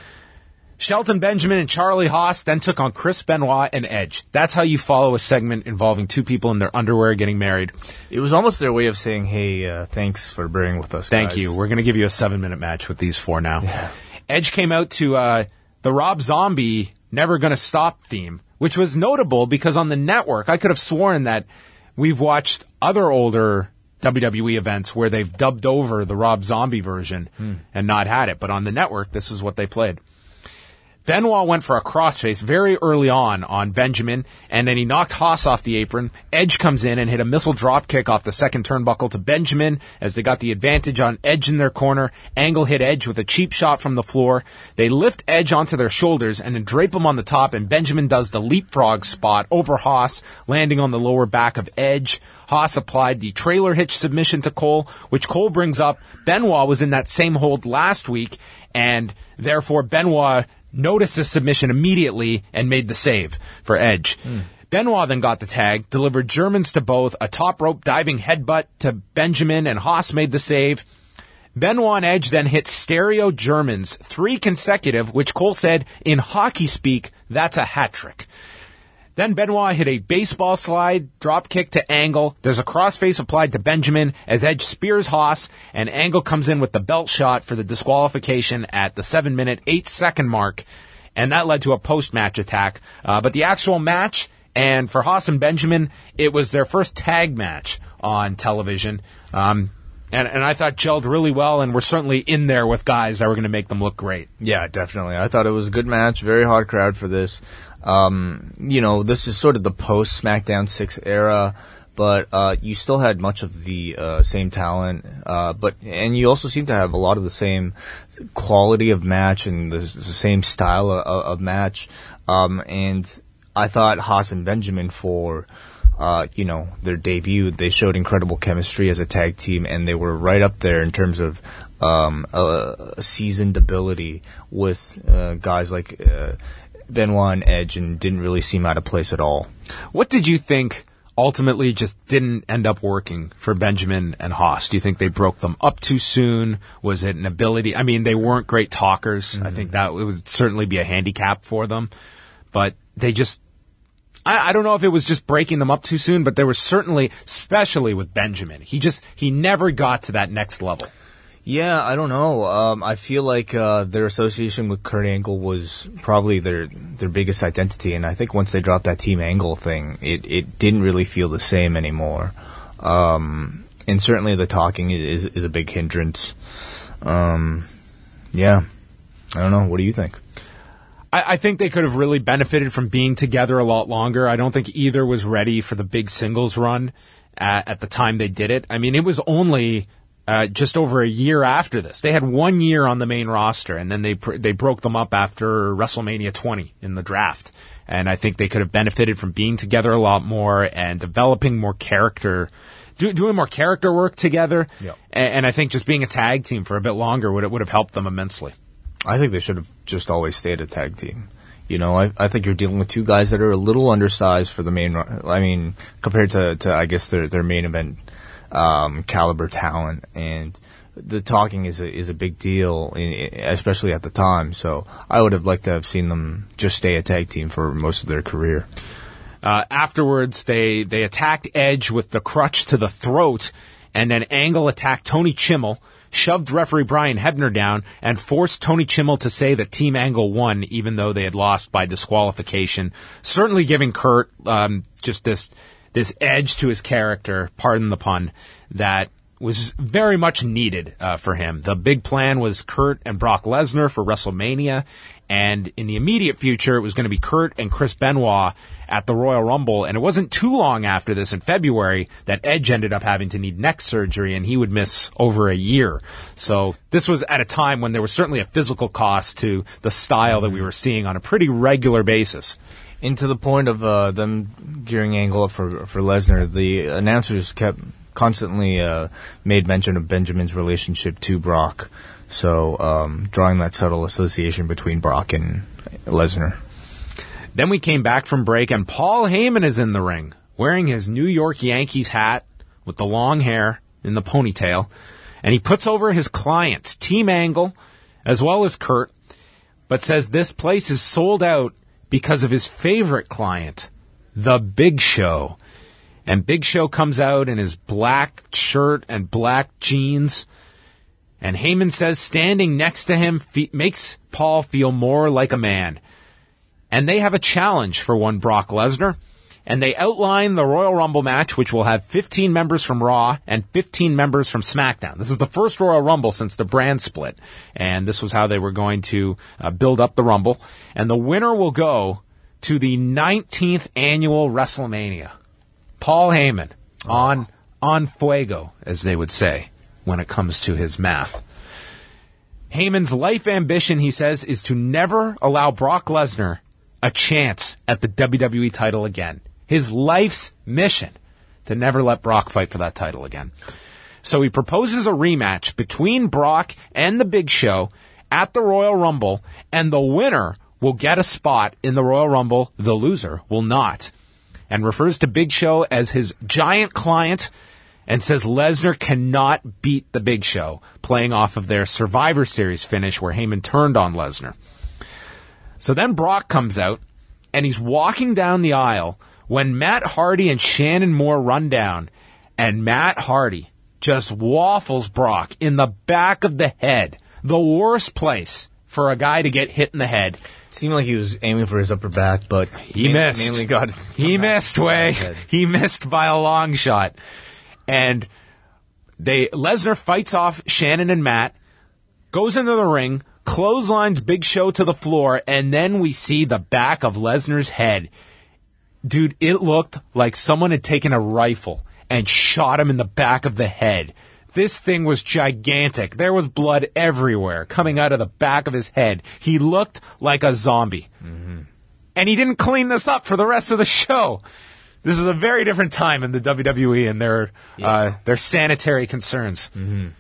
Shelton Benjamin and Charlie Haas then took on Chris Benoit and Edge. That's how you follow a segment involving two people in their underwear getting married.
It was almost their way of saying, hey, thanks for bearing with us,
Thank
guys.
you. We're going to give you a 7-minute match with these four now. Yeah. Edge came out to the Rob Zombie Never Gonna Stop theme, which was notable because on the network, I could have sworn that we've watched other older WWE events where they've dubbed over the Rob Zombie version and not had it. But on the network, this is what they played. Benoit went for a crossface very early on Benjamin, and then he knocked Haas off the apron. Edge comes in and hit a missile dropkick off the second turnbuckle to Benjamin as they got the advantage on Edge in their corner. Angle hit Edge with a cheap shot from the floor. They lift Edge onto their shoulders and then drape him on the top, and Benjamin does the leapfrog spot over Haas, landing on the lower back of Edge. Haas applied the trailer hitch submission to Cole, which Cole brings up. Benoit was in that same hold last week, and therefore Benoit noticed the submission immediately and made the save for Edge. Benoit then got the tag, delivered Germans to both, a top rope diving headbutt to Benjamin, and Haas made the save. Benoit and Edge then hit stereo Germans, 3 consecutive, which Cole said, in hockey speak, that's a hat trick. Then Benoit hit a baseball slide, drop kick to Angle. There's a crossface applied to Benjamin as Edge spears Haas, and Angle comes in with the belt shot for the disqualification at the 7-minute, 8-second mark, and that led to a post-match attack. But the actual match, and for Haas and Benjamin, it was their first tag match on television. And I thought gelled really well, and we're certainly in there with guys that were going to make them look great.
Yeah, definitely. I thought it was a good match, very hard crowd for this. You know, this is sort of the post-SmackDown 6 era, but you still had much of the same talent, and you also seem to have a lot of the same quality of match and the same style of match. And I thought Haas and Benjamin for their debut, they showed incredible chemistry as a tag team, and they were right up there in terms of a seasoned ability with guys like Benoit and Edge, and didn't really seem out of place at all.
What did you think ultimately just didn't end up working for Benjamin and Haas? Do you think they broke them up too soon? Was it an ability? I mean, they weren't great talkers. I think that it would certainly be a handicap for them. But they just, I don't know if it was just breaking them up too soon, but there was certainly, especially with Benjamin, he never got to that next level.
Yeah, I don't know. I feel like their association with Kurt Angle was probably their biggest identity, and I think once they dropped that Team Angle thing, it didn't really feel the same anymore. And certainly the talking is a big hindrance. Yeah, I don't know. What do you think?
I think they could have really benefited from being together a lot longer. I don't think either was ready for the big singles run at the time they did it. I mean, it was only just over a year after this. They had 1 year on the main roster, and then they broke them up after WrestleMania 20 in the draft. And I think they could have benefited from being together a lot more and developing more character, doing more character work together.
Yep.
And I think just being a tag team for a bit longer would have helped them immensely.
I think they should have just always stayed a tag team. I think you're dealing with two guys that are a little undersized for the main. I mean, compared to I guess their main event caliber talent, and the talking is a big deal, especially at the time. So I would have liked to have seen them just stay a tag team for most of their career.
Afterwards, they attacked Edge with the crutch to the throat, and then Angle attacked Tony Chimmel, shoved referee Brian Hebner down, and forced Tony Chimmel to say that Team Angle won, even though they had lost by disqualification. Certainly giving Kurt just this edge to his character, pardon the pun, that was very much needed for him. The big plan was Kurt and Brock Lesnar for WrestleMania, and in the immediate future, it was going to be Kurt and Chris Benoit at the Royal Rumble, and it wasn't too long after this, in February, that Edge ended up having to need neck surgery, and he would miss over a year. So this was at a time when there was certainly a physical cost to the style that we were seeing on a pretty regular basis.
And to the point of them gearing Angle up for Lesnar, the announcers kept constantly made mention of Benjamin's relationship to Brock, so drawing that subtle association between Brock and Lesnar.
Then we came back from break, and Paul Heyman is in the ring, wearing his New York Yankees hat with the long hair in the ponytail, and he puts over his clients, Team Angle, as well as Kurt, but says this place is sold out because of his favorite client, The Big Show. And Big Show comes out in his black shirt and black jeans, and Heyman says standing next to him makes Paul feel more like a man. And they have a challenge for one Brock Lesnar, and they outline the Royal Rumble match, which will have 15 members from Raw and 15 members from SmackDown. This is the first Royal Rumble since the brand split, and this was how they were going to build up the Rumble. And the winner will go to the 19th annual WrestleMania. Paul Heyman, on fuego, as they would say when it comes to his math. Heyman's life ambition, he says, is to never allow Brock Lesnar a chance at the WWE title again. His life's mission, to never let Brock fight for that title again. So he proposes a rematch between Brock and the Big Show at the Royal Rumble, and the winner will get a spot in the Royal Rumble, the loser will not. And refers to Big Show as his giant client, and says Lesnar cannot beat the Big Show, playing off of their Survivor Series finish where Heyman turned on Lesnar. So then Brock comes out, and he's walking down the aisle when Matt Hardy and Shannon Moore run down, and Matt Hardy just waffles Brock in the back of the head. The worst place for a guy to get hit in the head.
It seemed like he was aiming for his upper back, but
he missed.
Mainly got
he missed, Way. He missed by a long shot. And Lesnar fights off Shannon and Matt, goes into the ring, clotheslines Big Show to the floor, and then we see the back of Lesnar's head. Dude, it looked like someone had taken a rifle and shot him in the back of the head. This thing was gigantic. There was blood everywhere coming out of the back of his head. He looked like a zombie. Mm-hmm. And he didn't clean this up for the rest of the show. This is a very different time in the WWE and their sanitary concerns.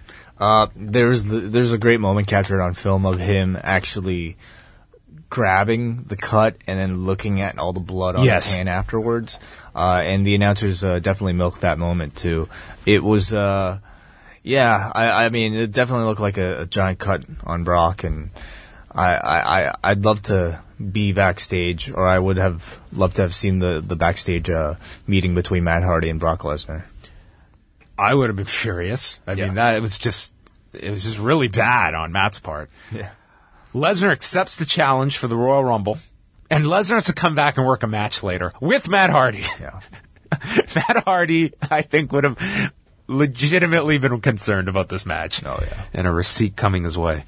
There's a great moment captured on film of him actually grabbing the cut and then looking at all the blood on his hand afterwards. And the announcers definitely milked that moment too. It was, I mean, it definitely looked like a giant cut on Brock, and I'd love to be backstage, or I would have loved to have seen the backstage meeting between Matt Hardy and Brock Lesnar.
I would have been furious. I mean, it was just really bad on Matt's part.
Yeah.
Lesnar accepts the challenge for the Royal Rumble, and Lesnar has to come back and work a match later with Matt Hardy.
Yeah.
Matt Hardy, I think, would have legitimately been concerned about this match.
Oh, yeah.
And a receipt coming his way.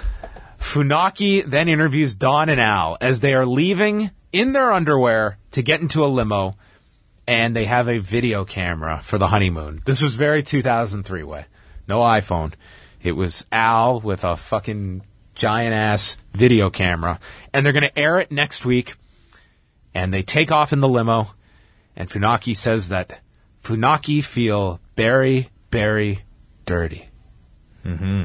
Funaki then interviews Don and Al as they are leaving in their underwear to get into a limo, and they have a video camera for the honeymoon. This was very 2003 way. No iPhone. It was Al with a fucking giant-ass video camera, and they're going to air it next week, and they take off in the limo, and Funaki says that Funaki feel very, very dirty.
Mm-hmm.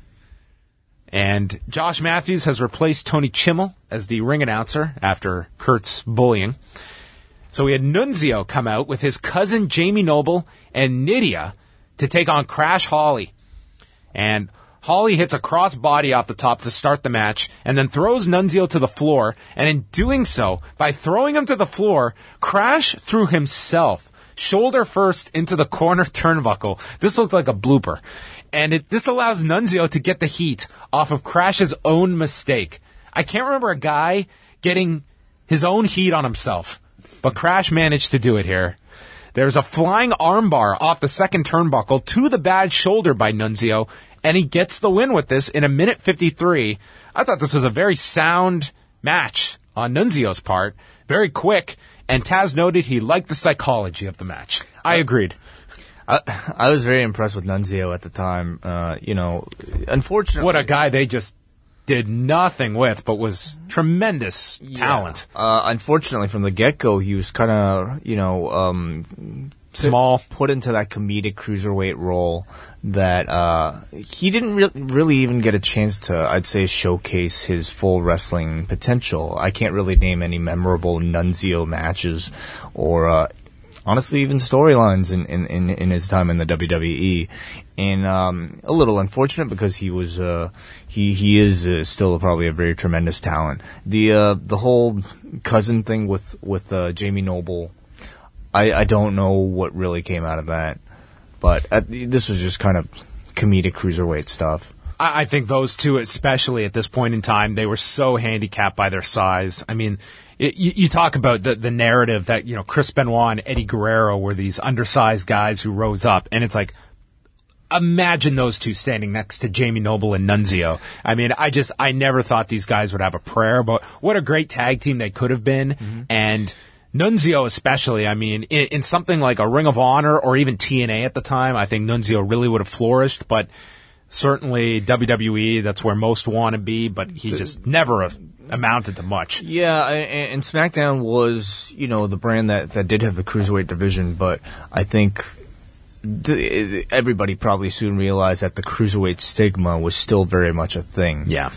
And Josh Matthews has replaced Tony Chimmel as the ring announcer after Kurt's bullying. So we had Nunzio come out with his cousin Jamie Noble and Nydia to take on Crash Holly. And Holly hits a crossbody off the top to start the match and then throws Nunzio to the floor. And in doing so, by throwing him to the floor, Crash threw himself shoulder first into the corner turnbuckle. This looked like a blooper. And this allows Nunzio to get the heat off of Crash's own mistake. I can't remember a guy getting his own heat on himself, but Crash managed to do it here. There's a flying armbar off the second turnbuckle to the bad shoulder by Nunzio, and he gets the win with this in 1:53. I thought this was a very sound match on Nunzio's part, very quick, and Taz noted he liked the psychology of the match. I agreed.
I was very impressed with Nunzio at the time. Unfortunately,
what a guy they just did nothing with, but was tremendous talent.
Unfortunately, from the get-go, he was kind of,
small,
put into that comedic cruiserweight role that he didn't really even get a chance to, I'd say, showcase his full wrestling potential. I can't really name any memorable Nunzio matches or honestly even storylines in his time in the WWE. And a little unfortunate because he was he is still probably a very tremendous talent. The whole cousin thing with Jamie Noble, I don't know what really came out of that, but this was just kind of comedic cruiserweight stuff.
I think those two, especially at this point in time, they were so handicapped by their size. I mean, you talk about the narrative that, Chris Benoit and Eddie Guerrero were these undersized guys who rose up, and it's like, imagine those two standing next to Jamie Noble and Nunzio. I mean, I never thought these guys would have a prayer, but what a great tag team they could have been. Mm-hmm. And Nunzio especially, I mean, in something like a Ring of Honor or even TNA at the time, I think Nunzio really would have flourished, but certainly WWE, that's where most want to be, but he just never amounted to much.
Yeah, and SmackDown was, the brand that did have the cruiserweight division, but I think everybody probably soon realized that the cruiserweight stigma was still very much a thing.
Yeah.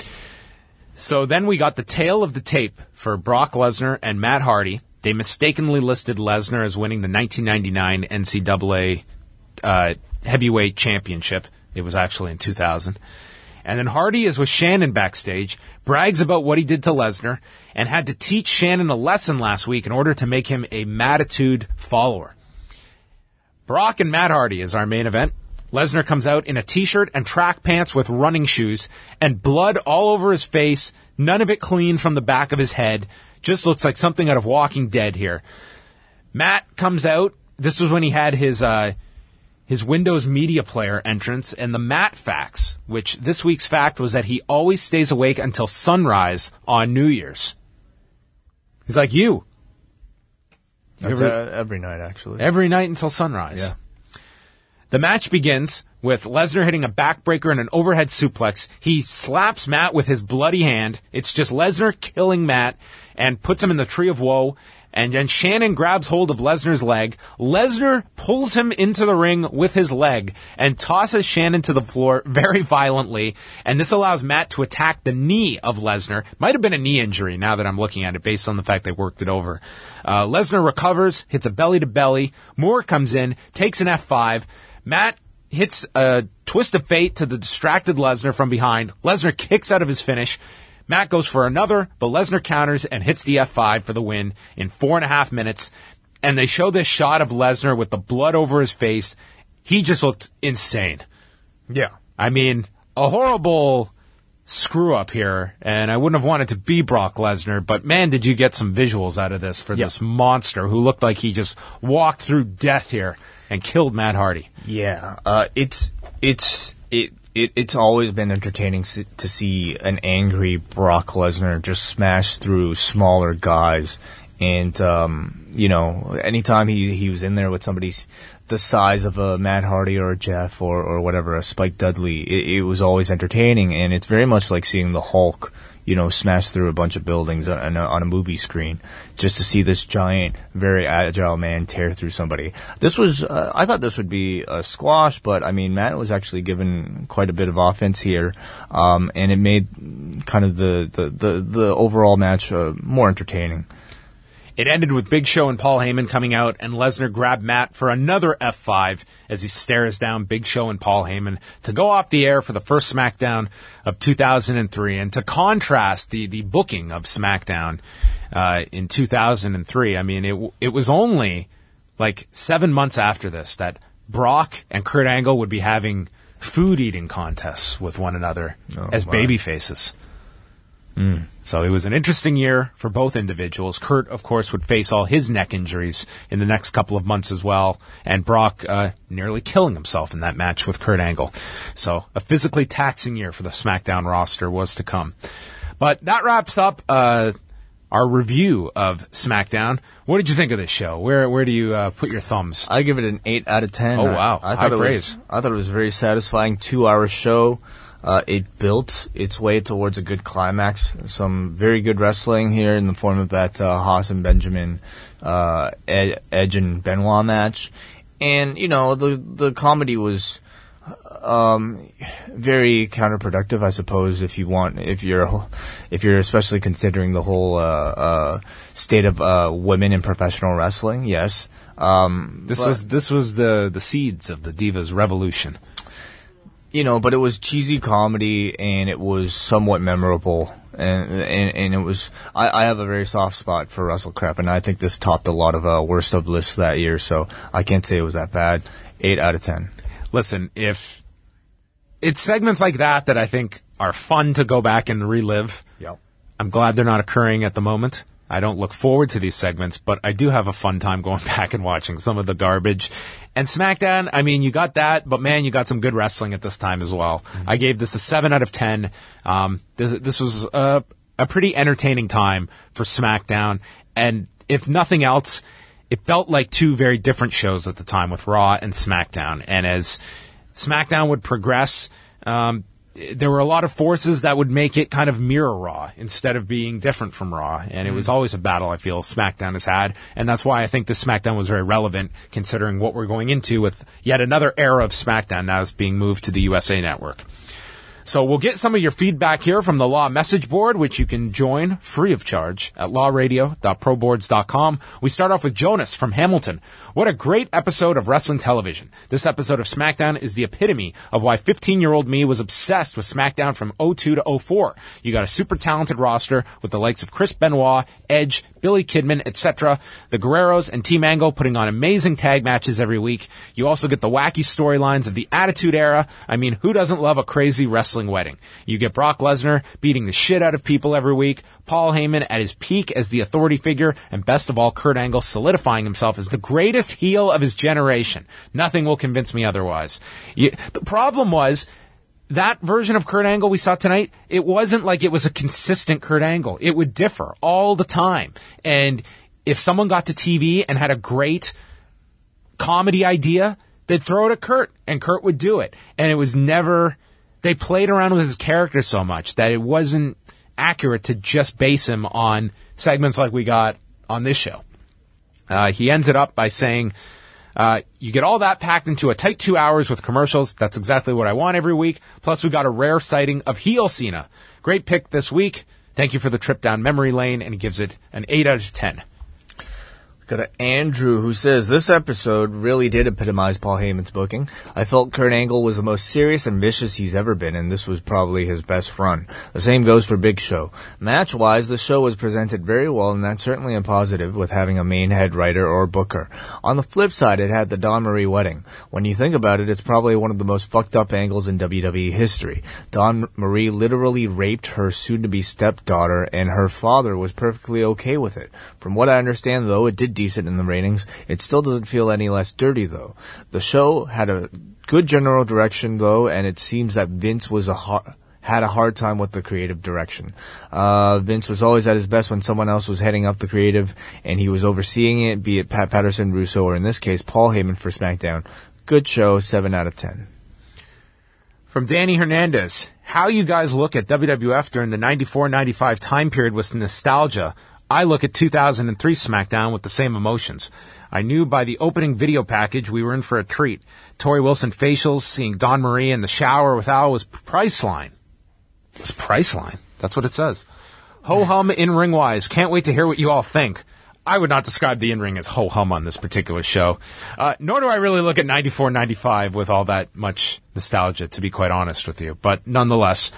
So then we got the tail of the tape for Brock Lesnar and Matt Hardy. They mistakenly listed Lesnar as winning the 1999 NCAA Heavyweight Championship. It was actually in 2000. And then Hardy is with Shannon backstage, brags about what he did to Lesnar, and had to teach Shannon a lesson last week in order to make him a Mattitude follower. Brock and Matt Hardy is our main event. Lesnar comes out in a t-shirt and track pants with running shoes, and blood all over his face, none of it clean from the back of his head. Just looks like something out of Walking Dead here. Matt comes out. This was when he had his Windows Media Player entrance and the Matt facts, which this week's fact was that he always stays awake until sunrise on New Year's. He's like you.
That's every night, actually.
Every night until sunrise.
Yeah.
The match begins with Lesnar hitting a backbreaker and an overhead suplex. He slaps Matt with his bloody hand. It's just Lesnar killing Matt and puts him in the Tree of Woe. And then Shannon grabs hold of Lesnar's leg. Lesnar pulls him into the ring with his leg and tosses Shannon to the floor very violently. And this allows Matt to attack the knee of Lesnar. Might have been a knee injury now that I'm looking at it based on the fact they worked it over. Lesnar recovers, hits a belly-to-belly. Moore comes in, takes an F5. Matt hits a twist of fate to the distracted Lesnar from behind. Lesnar kicks out of his finish. Matt goes for another, but Lesnar counters and hits the F5 for the win in 4.5 minutes. And they show this shot of Lesnar with the blood over his face. He just looked insane.
Yeah.
I mean, a horrible screw-up here, and I wouldn't have wanted to be Brock Lesnar, but man, did you get some visuals out of this for this monster who looked like he just walked through death here and killed Matt Hardy.
Yeah, it's always been entertaining to see an angry Brock Lesnar just smash through smaller guys. And, anytime he was in there with somebody the size of a Matt Hardy or a Jeff or whatever, a Spike Dudley, it was always entertaining. And it's very much like seeing the Hulk, smash through a bunch of buildings on a movie screen, just to see this giant, very agile man tear through somebody. This was, I thought this would be a squash, but I mean, Matt was actually given quite a bit of offense here, and it made kind of the overall match more entertaining.
It ended with Big Show and Paul Heyman coming out, and Lesnar grabbed Matt for another F5 as he stares down Big Show and Paul Heyman to go off the air for the first SmackDown of 2003. And to contrast the booking of SmackDown in 2003, I mean, it was only like 7 months after this that Brock and Kurt Angle would be having food-eating contests with one another as baby faces. So it was an interesting year for both individuals. Kurt, of course, would face all his neck injuries in the next couple of months as well, and Brock nearly killing himself in that match with Kurt Angle. So a physically taxing year for the SmackDown roster was to come. But that wraps up our review of SmackDown. What did you think of this show? Where do you put your thumbs?
I give it an 8 out of 10.
Oh, wow. High praise.
I thought it was a very satisfying 2-hour show. It built its way towards a good climax. Some very good wrestling here in the form of that Haas and Benjamin, Edge and Benoit match. And, the comedy was very counterproductive, I suppose, if you're especially considering the whole state of women in professional wrestling. Yes.
This was the seeds of the Divas Revolution.
But it was cheesy comedy, and it was somewhat memorable, and it was. I have a very soft spot for WrestleCrap, and I think this topped a lot of worst of lists that year, so I can't say it was that bad. 8 out of 10.
Listen, if it's segments like that I think are fun to go back and relive.
Yep.
I'm glad they're not occurring at the moment. I don't look forward to these segments, but I do have a fun time going back and watching some of the garbage. And SmackDown, I mean, you got that, but man, you got some good wrestling at this time as well. Mm-hmm. I gave this a 7 out of 10. This was a pretty entertaining time for SmackDown. And if nothing else, it felt like two very different shows at the time with Raw and SmackDown. And as SmackDown would progress, there were a lot of forces that would make it kind of mirror Raw instead of being different from Raw. And it was always a battle I feel SmackDown has had. And that's why I think this SmackDown was very relevant considering what we're going into with yet another era of SmackDown now that's being moved to the USA Network. So we'll get some of your feedback here from the Law message board, which you can join free of charge at lawradio.proboards.com. We start off with Jonas from Hamilton. What a great episode of wrestling television. This episode of SmackDown is the epitome of why 15-year-old me was obsessed with SmackDown from 02 to 04. You got a super talented roster with the likes of Chris Benoit, Edge, Billy Kidman, etc. The Guerreros and Team Angle putting on amazing tag matches every week. You also get the wacky storylines of the Attitude Era. I mean, who doesn't love a crazy wrestling wedding? You get Brock Lesnar beating the shit out of people every week, Paul Heyman at his peak as the authority figure, and best of all, Kurt Angle solidifying himself as the greatest heel of his generation. Nothing will convince me otherwise. The problem was, that version of Kurt Angle we saw tonight, it wasn't like it was a consistent Kurt Angle. It would differ all the time. And if someone got to TV and had a great comedy idea, they'd throw it at Kurt, and Kurt would do it. And it was never, they played around with his character so much that it wasn't accurate to just base him on segments like we got on this show. He ends it up by saying, you get all that packed into a tight 2 hours with commercials. That's exactly what I want every week. Plus, we got a rare sighting of heel Cena. Great pick this week. Thank you for the trip down memory lane, and he gives it an 8 out of 10.
Got to Andrew, who says, this episode really did epitomize Paul Heyman's booking. I felt Kurt Angle was the most serious and vicious he's ever been, and this was probably his best run. The same goes for Big Show. Match-wise, the show was presented very well, and that's certainly a positive with having a main head writer or booker. On the flip side, it had the Dawn Marie wedding. When you think about it, it's probably one of the most fucked up angles in WWE history. Dawn Marie literally raped her soon-to-be stepdaughter, and her father was perfectly okay with it. From what I understand, though, it did decent in the ratings. It still doesn't feel any less dirty, though. The show had a good general direction, though, and it seems that Vince was had a hard time with the creative direction. Vince was always at his best when someone else was heading up the creative, and he was overseeing it, be it Pat Patterson, Russo, or in this case, Paul Heyman for SmackDown. Good show, 7 out of 10.
From Danny Hernandez, how you guys look at WWF during the 94-95 time period with nostalgia. I look at 2003 SmackDown with the same emotions. I knew by the opening video package we were in for a treat. Tori Wilson facials, seeing Dawn Marie in the shower with Al was Priceline. It's Priceline. That's what it says. Ho-hum in-ring wise. Can't wait to hear what you all think. I would not describe the in-ring as ho-hum on this particular show. Nor do I really look at 94-95 with all that much nostalgia, to be quite honest with you. But nonetheless,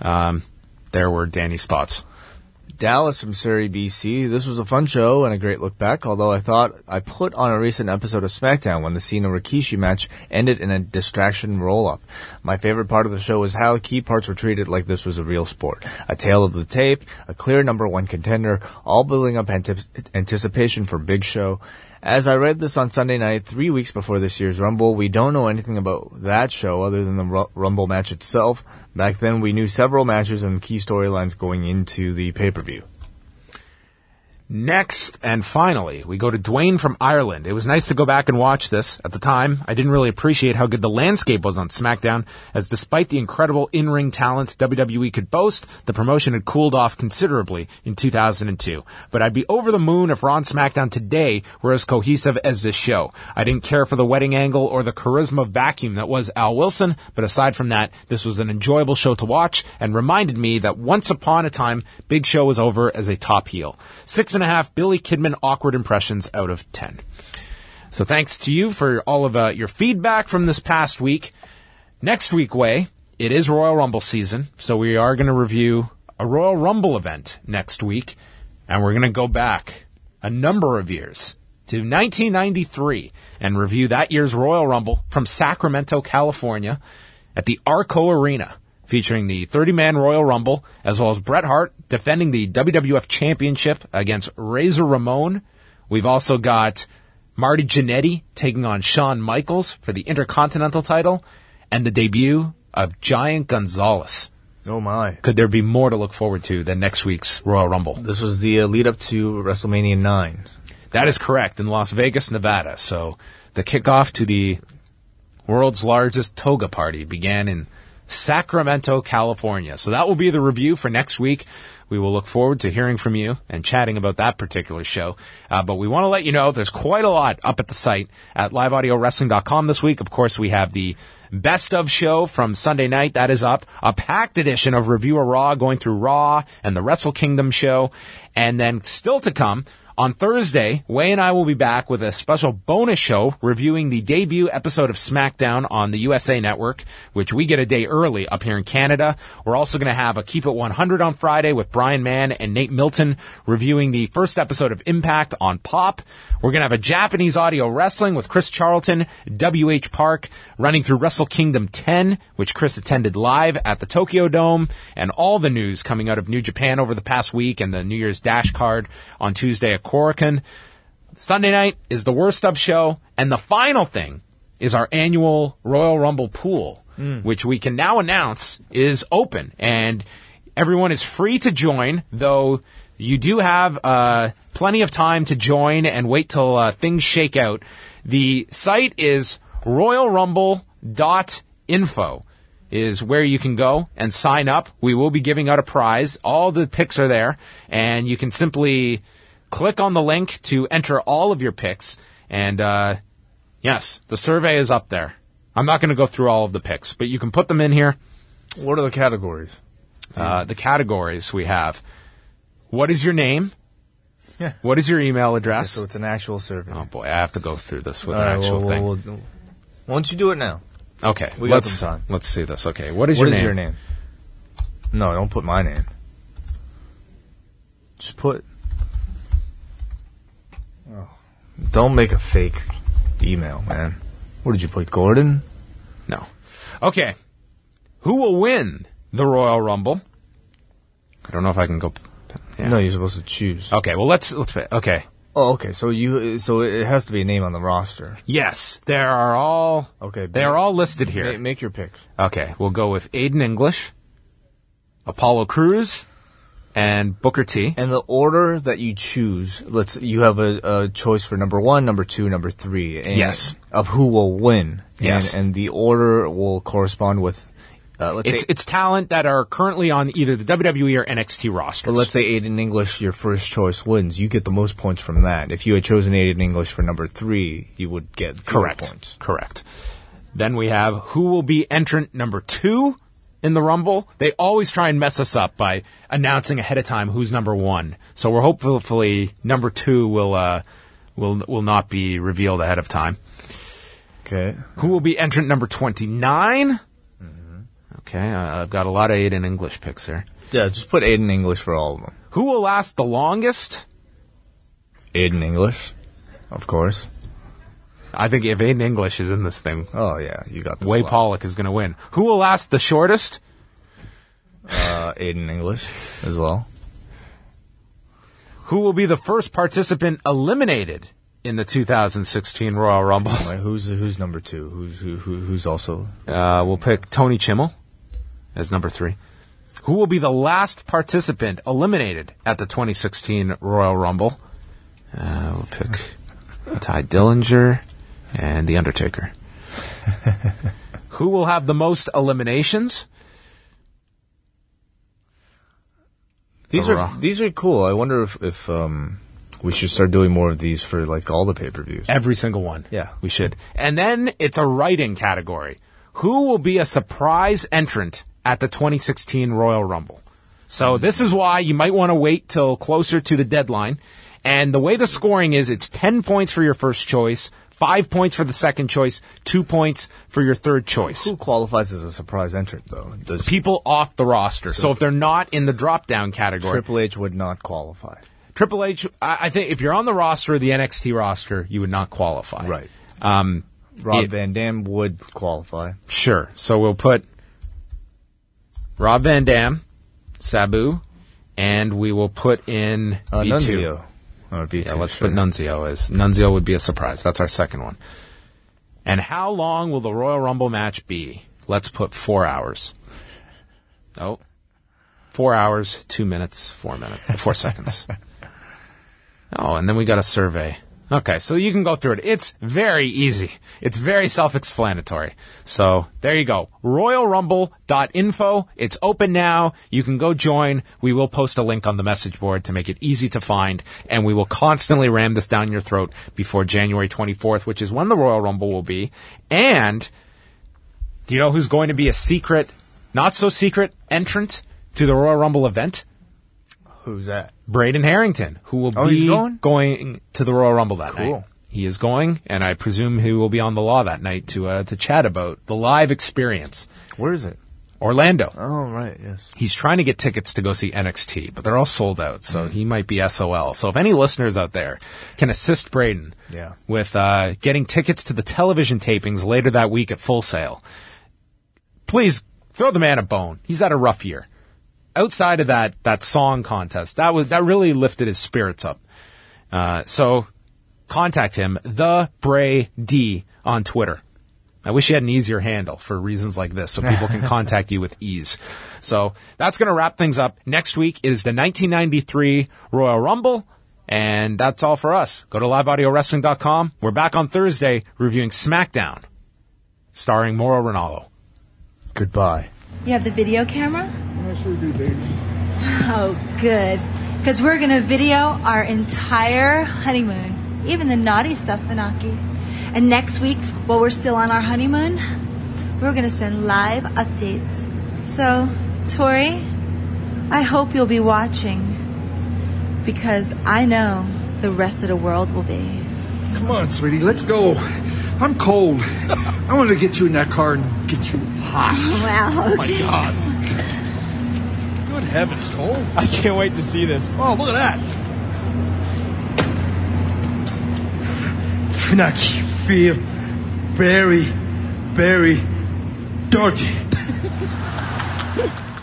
there were Danny's thoughts.
Dallas from Surrey, BC. This was a fun show and a great look back, although I thought I put on a recent episode of SmackDown when the Cena Rikishi match ended in a distraction roll-up. My favorite part of the show was how key parts were treated like this was a real sport. A tale of the tape, a clear number one contender, all building up anticipation for Big Show. As I read this on Sunday night, 3 weeks before this year's Rumble, we don't know anything about that show other than the Rumble match itself. Back then, we knew several matches and key storylines going into the pay-per-view.
Next, and finally, we go to Dwayne from Ireland. It was nice to go back and watch this. At the time, I didn't really appreciate how good the landscape was on SmackDown, as despite the incredible in-ring talents WWE could boast, the promotion had cooled off considerably in 2002. But I'd be over the moon if Raw and SmackDown today were as cohesive as this show. I didn't care for the wedding angle or the charisma vacuum that was Al Wilson, but aside from that, this was an enjoyable show to watch and reminded me that once upon a time, Big Show was over as a top heel. 6.5 Billy Kidman awkward impressions out of 10. So thanks to you for all of your feedback from this past week. Next week, it is Royal Rumble season, so we are going to review a Royal Rumble event next week, and we're going to go back a number of years to 1993 and review that year's Royal Rumble from Sacramento, California at the Arco Arena, featuring the 30-man Royal Rumble, as well as Bret Hart defending the WWF Championship against Razor Ramon. We've also got Marty Jannetty taking on Shawn Michaels for the Intercontinental title, and the debut of Giant Gonzalez.
Oh my.
Could there be more to look forward to than next week's Royal Rumble?
This was the lead-up to WrestleMania 9.
That is correct, in Las Vegas, Nevada. So the kickoff to the world's largest toga party began in Sacramento, California. So that will be the review for next week. We will look forward to hearing from you and chatting about that particular show. But we want to let you know there's quite a lot up at the site at liveaudiowrestling.com this week. Of course, we have the Best of show from Sunday night. That is up. A packed edition of Review of Raw going through Raw and the Wrestle Kingdom show. And then still to come, on Thursday, Way and I will be back with a special bonus show reviewing the debut episode of SmackDown on the USA Network, which we get a day early up here in Canada. We're also going to have a Keep It 100 on Friday with Brian Mann and Nate Milton reviewing the first episode of Impact on Pop. We're going to have a Japanese audio wrestling with Chris Charlton, W.H. Park, running through Wrestle Kingdom 10, which Chris attended live at the Tokyo Dome, and all the news coming out of New Japan over the past week and the New Year's Dash card on Tuesday at Korakuen. Sunday night is the Worst of show, and the final thing is our annual Royal Rumble pool, which we can now announce is open, and everyone is free to join, though you do have plenty of time to join and wait till things shake out. The site is RoyalRumble.info is where you can go and sign up. We will be giving out a prize. All the picks are there, and you can simply click on the link to enter all of your picks. And yes, the survey is up there. I'm not going to go through all of the picks, but you can put them in here.
What are the categories?
The categories we have: what is your name?
Yeah.
What is your email address?
So it's an actual survey.
Oh boy, I have to go through this with
All
an
right,
actual thing.
Why don't you do it now?
Okay,
We got some time.
Let's see this. Okay, what is your name?
No, don't put my name. Just put. Oh, don't make a fake email, man. What did you put, Gordon?
No. Okay. Who will win the Royal Rumble? I don't know if I can go. Yeah.
No, you're supposed to choose.
Okay, well let's okay.
Oh, okay. So it has to be a name on the roster.
Yes, there are all.
Okay,
they are all listed here.
Make your picks.
Okay, we'll go with Aiden English, Apollo Crews, and Booker T.
And the order that you choose, you have a choice for number 1, number 2, number 3. And
yes.
Of who will win.
Yes.
And the order will correspond with.
It's talent that are currently on either the WWE or NXT rosters.
But let's say Aiden English, your first choice wins. You get the most points from that. If you had chosen Aiden English for number 3, you would get fewer points.
Correct. Then we have who will be entrant number 2 in the Rumble. They always try and mess us up by announcing ahead of time who's number 1. So we're hopefully number 2 will not be revealed ahead of time.
Okay.
Who will be entrant number 29? Okay, I've got a lot of Aiden English picks here.
Yeah, just put Aiden English for all of them.
Who will last the longest?
Aiden English, of course.
I think if Aiden English is in this thing,
oh yeah, you got this.
Way Pollock is going to win. Who will last the shortest?
Aiden English as well.
Who will be the first participant eliminated in the 2016 Royal Rumble?
Right, who's number 2? Who's also?
We'll pick Tony Chimmel as number 3. Who will be the last participant eliminated at the 2016 Royal Rumble? We'll pick Ty Dillinger and The Undertaker. Who will have the most eliminations?
These are cool. I wonder if we should start doing more of these for like all the pay-per-views.
Every single one.
Yeah.
We should. And then it's a writing category. Who will be a surprise entrant at the 2016 Royal Rumble? So this is why you might want to wait till closer to the deadline. And the way the scoring is, it's 10 points for your first choice, 5 points for the second choice, 2 points for your third choice.
Who qualifies as a surprise entrant, though?
People off the roster. So if they're not in the drop-down category.
Triple H would not qualify.
Triple H, I think if you're on the roster, the NXT roster, you would not qualify.
Right. Rob Van Dam would qualify.
Sure. So we'll put Rob Van Dam, Sabu, and we will put in B2.
Nunzio. Or B2.
Yeah, let's put Nunzio as. Nunzio would be a surprise. That's our second one. And how long will the Royal Rumble match be? Let's put 4 hours. Oh. 4 hours, 2 minutes, 4 seconds. Oh, and then we got a survey. Okay, so you can go through it. It's very easy. It's very self-explanatory. So there you go. RoyalRumble.info. It's open now. You can go join. We will post a link on the message board to make it easy to find, and we will constantly ram this down your throat before January 24th, which is when the Royal Rumble will be. And do you know who's going to be a secret, not so secret entrant to the Royal Rumble event?
Who's that?
Braden Harrington, who will be going to the Royal Rumble that night. He is going, and I presume he will be on the Law that night to chat about the live experience.
Where is it?
Orlando.
Oh, right, yes.
He's trying to get tickets to go see NXT, but they're all sold out, so he might be SOL. So if any listeners out there can assist Braden with getting tickets to the television tapings later that week at Full Sail, please throw the man a bone. He's had a rough year. Outside of that song contest, that really lifted his spirits up. So contact him, the Bray D on Twitter. I wish you had an easier handle for reasons like this, so people can contact you with ease. So that's going to wrap things up. Next week is the 1993 Royal Rumble, and that's all for us. Go to liveaudiowrestling.com. We're back on Thursday reviewing SmackDown starring Mauro Ranallo.
Goodbye.
You have the video camera?
I sure do, baby.
Oh, good. Because we're going to video our entire honeymoon. Even the naughty stuff, Funaki. And next week, while we're still on our honeymoon, we're going to send live updates. So, Tori, I hope you'll be watching. Because I know the rest of the world will be.
Come on, sweetie, let's go. I'm cold. I want to get you in that car and get you hot.
Wow.
Oh, my God. Good heavens, Cole.
I can't wait to see this.
Oh, look at that. Funaki, feel very, very dirty.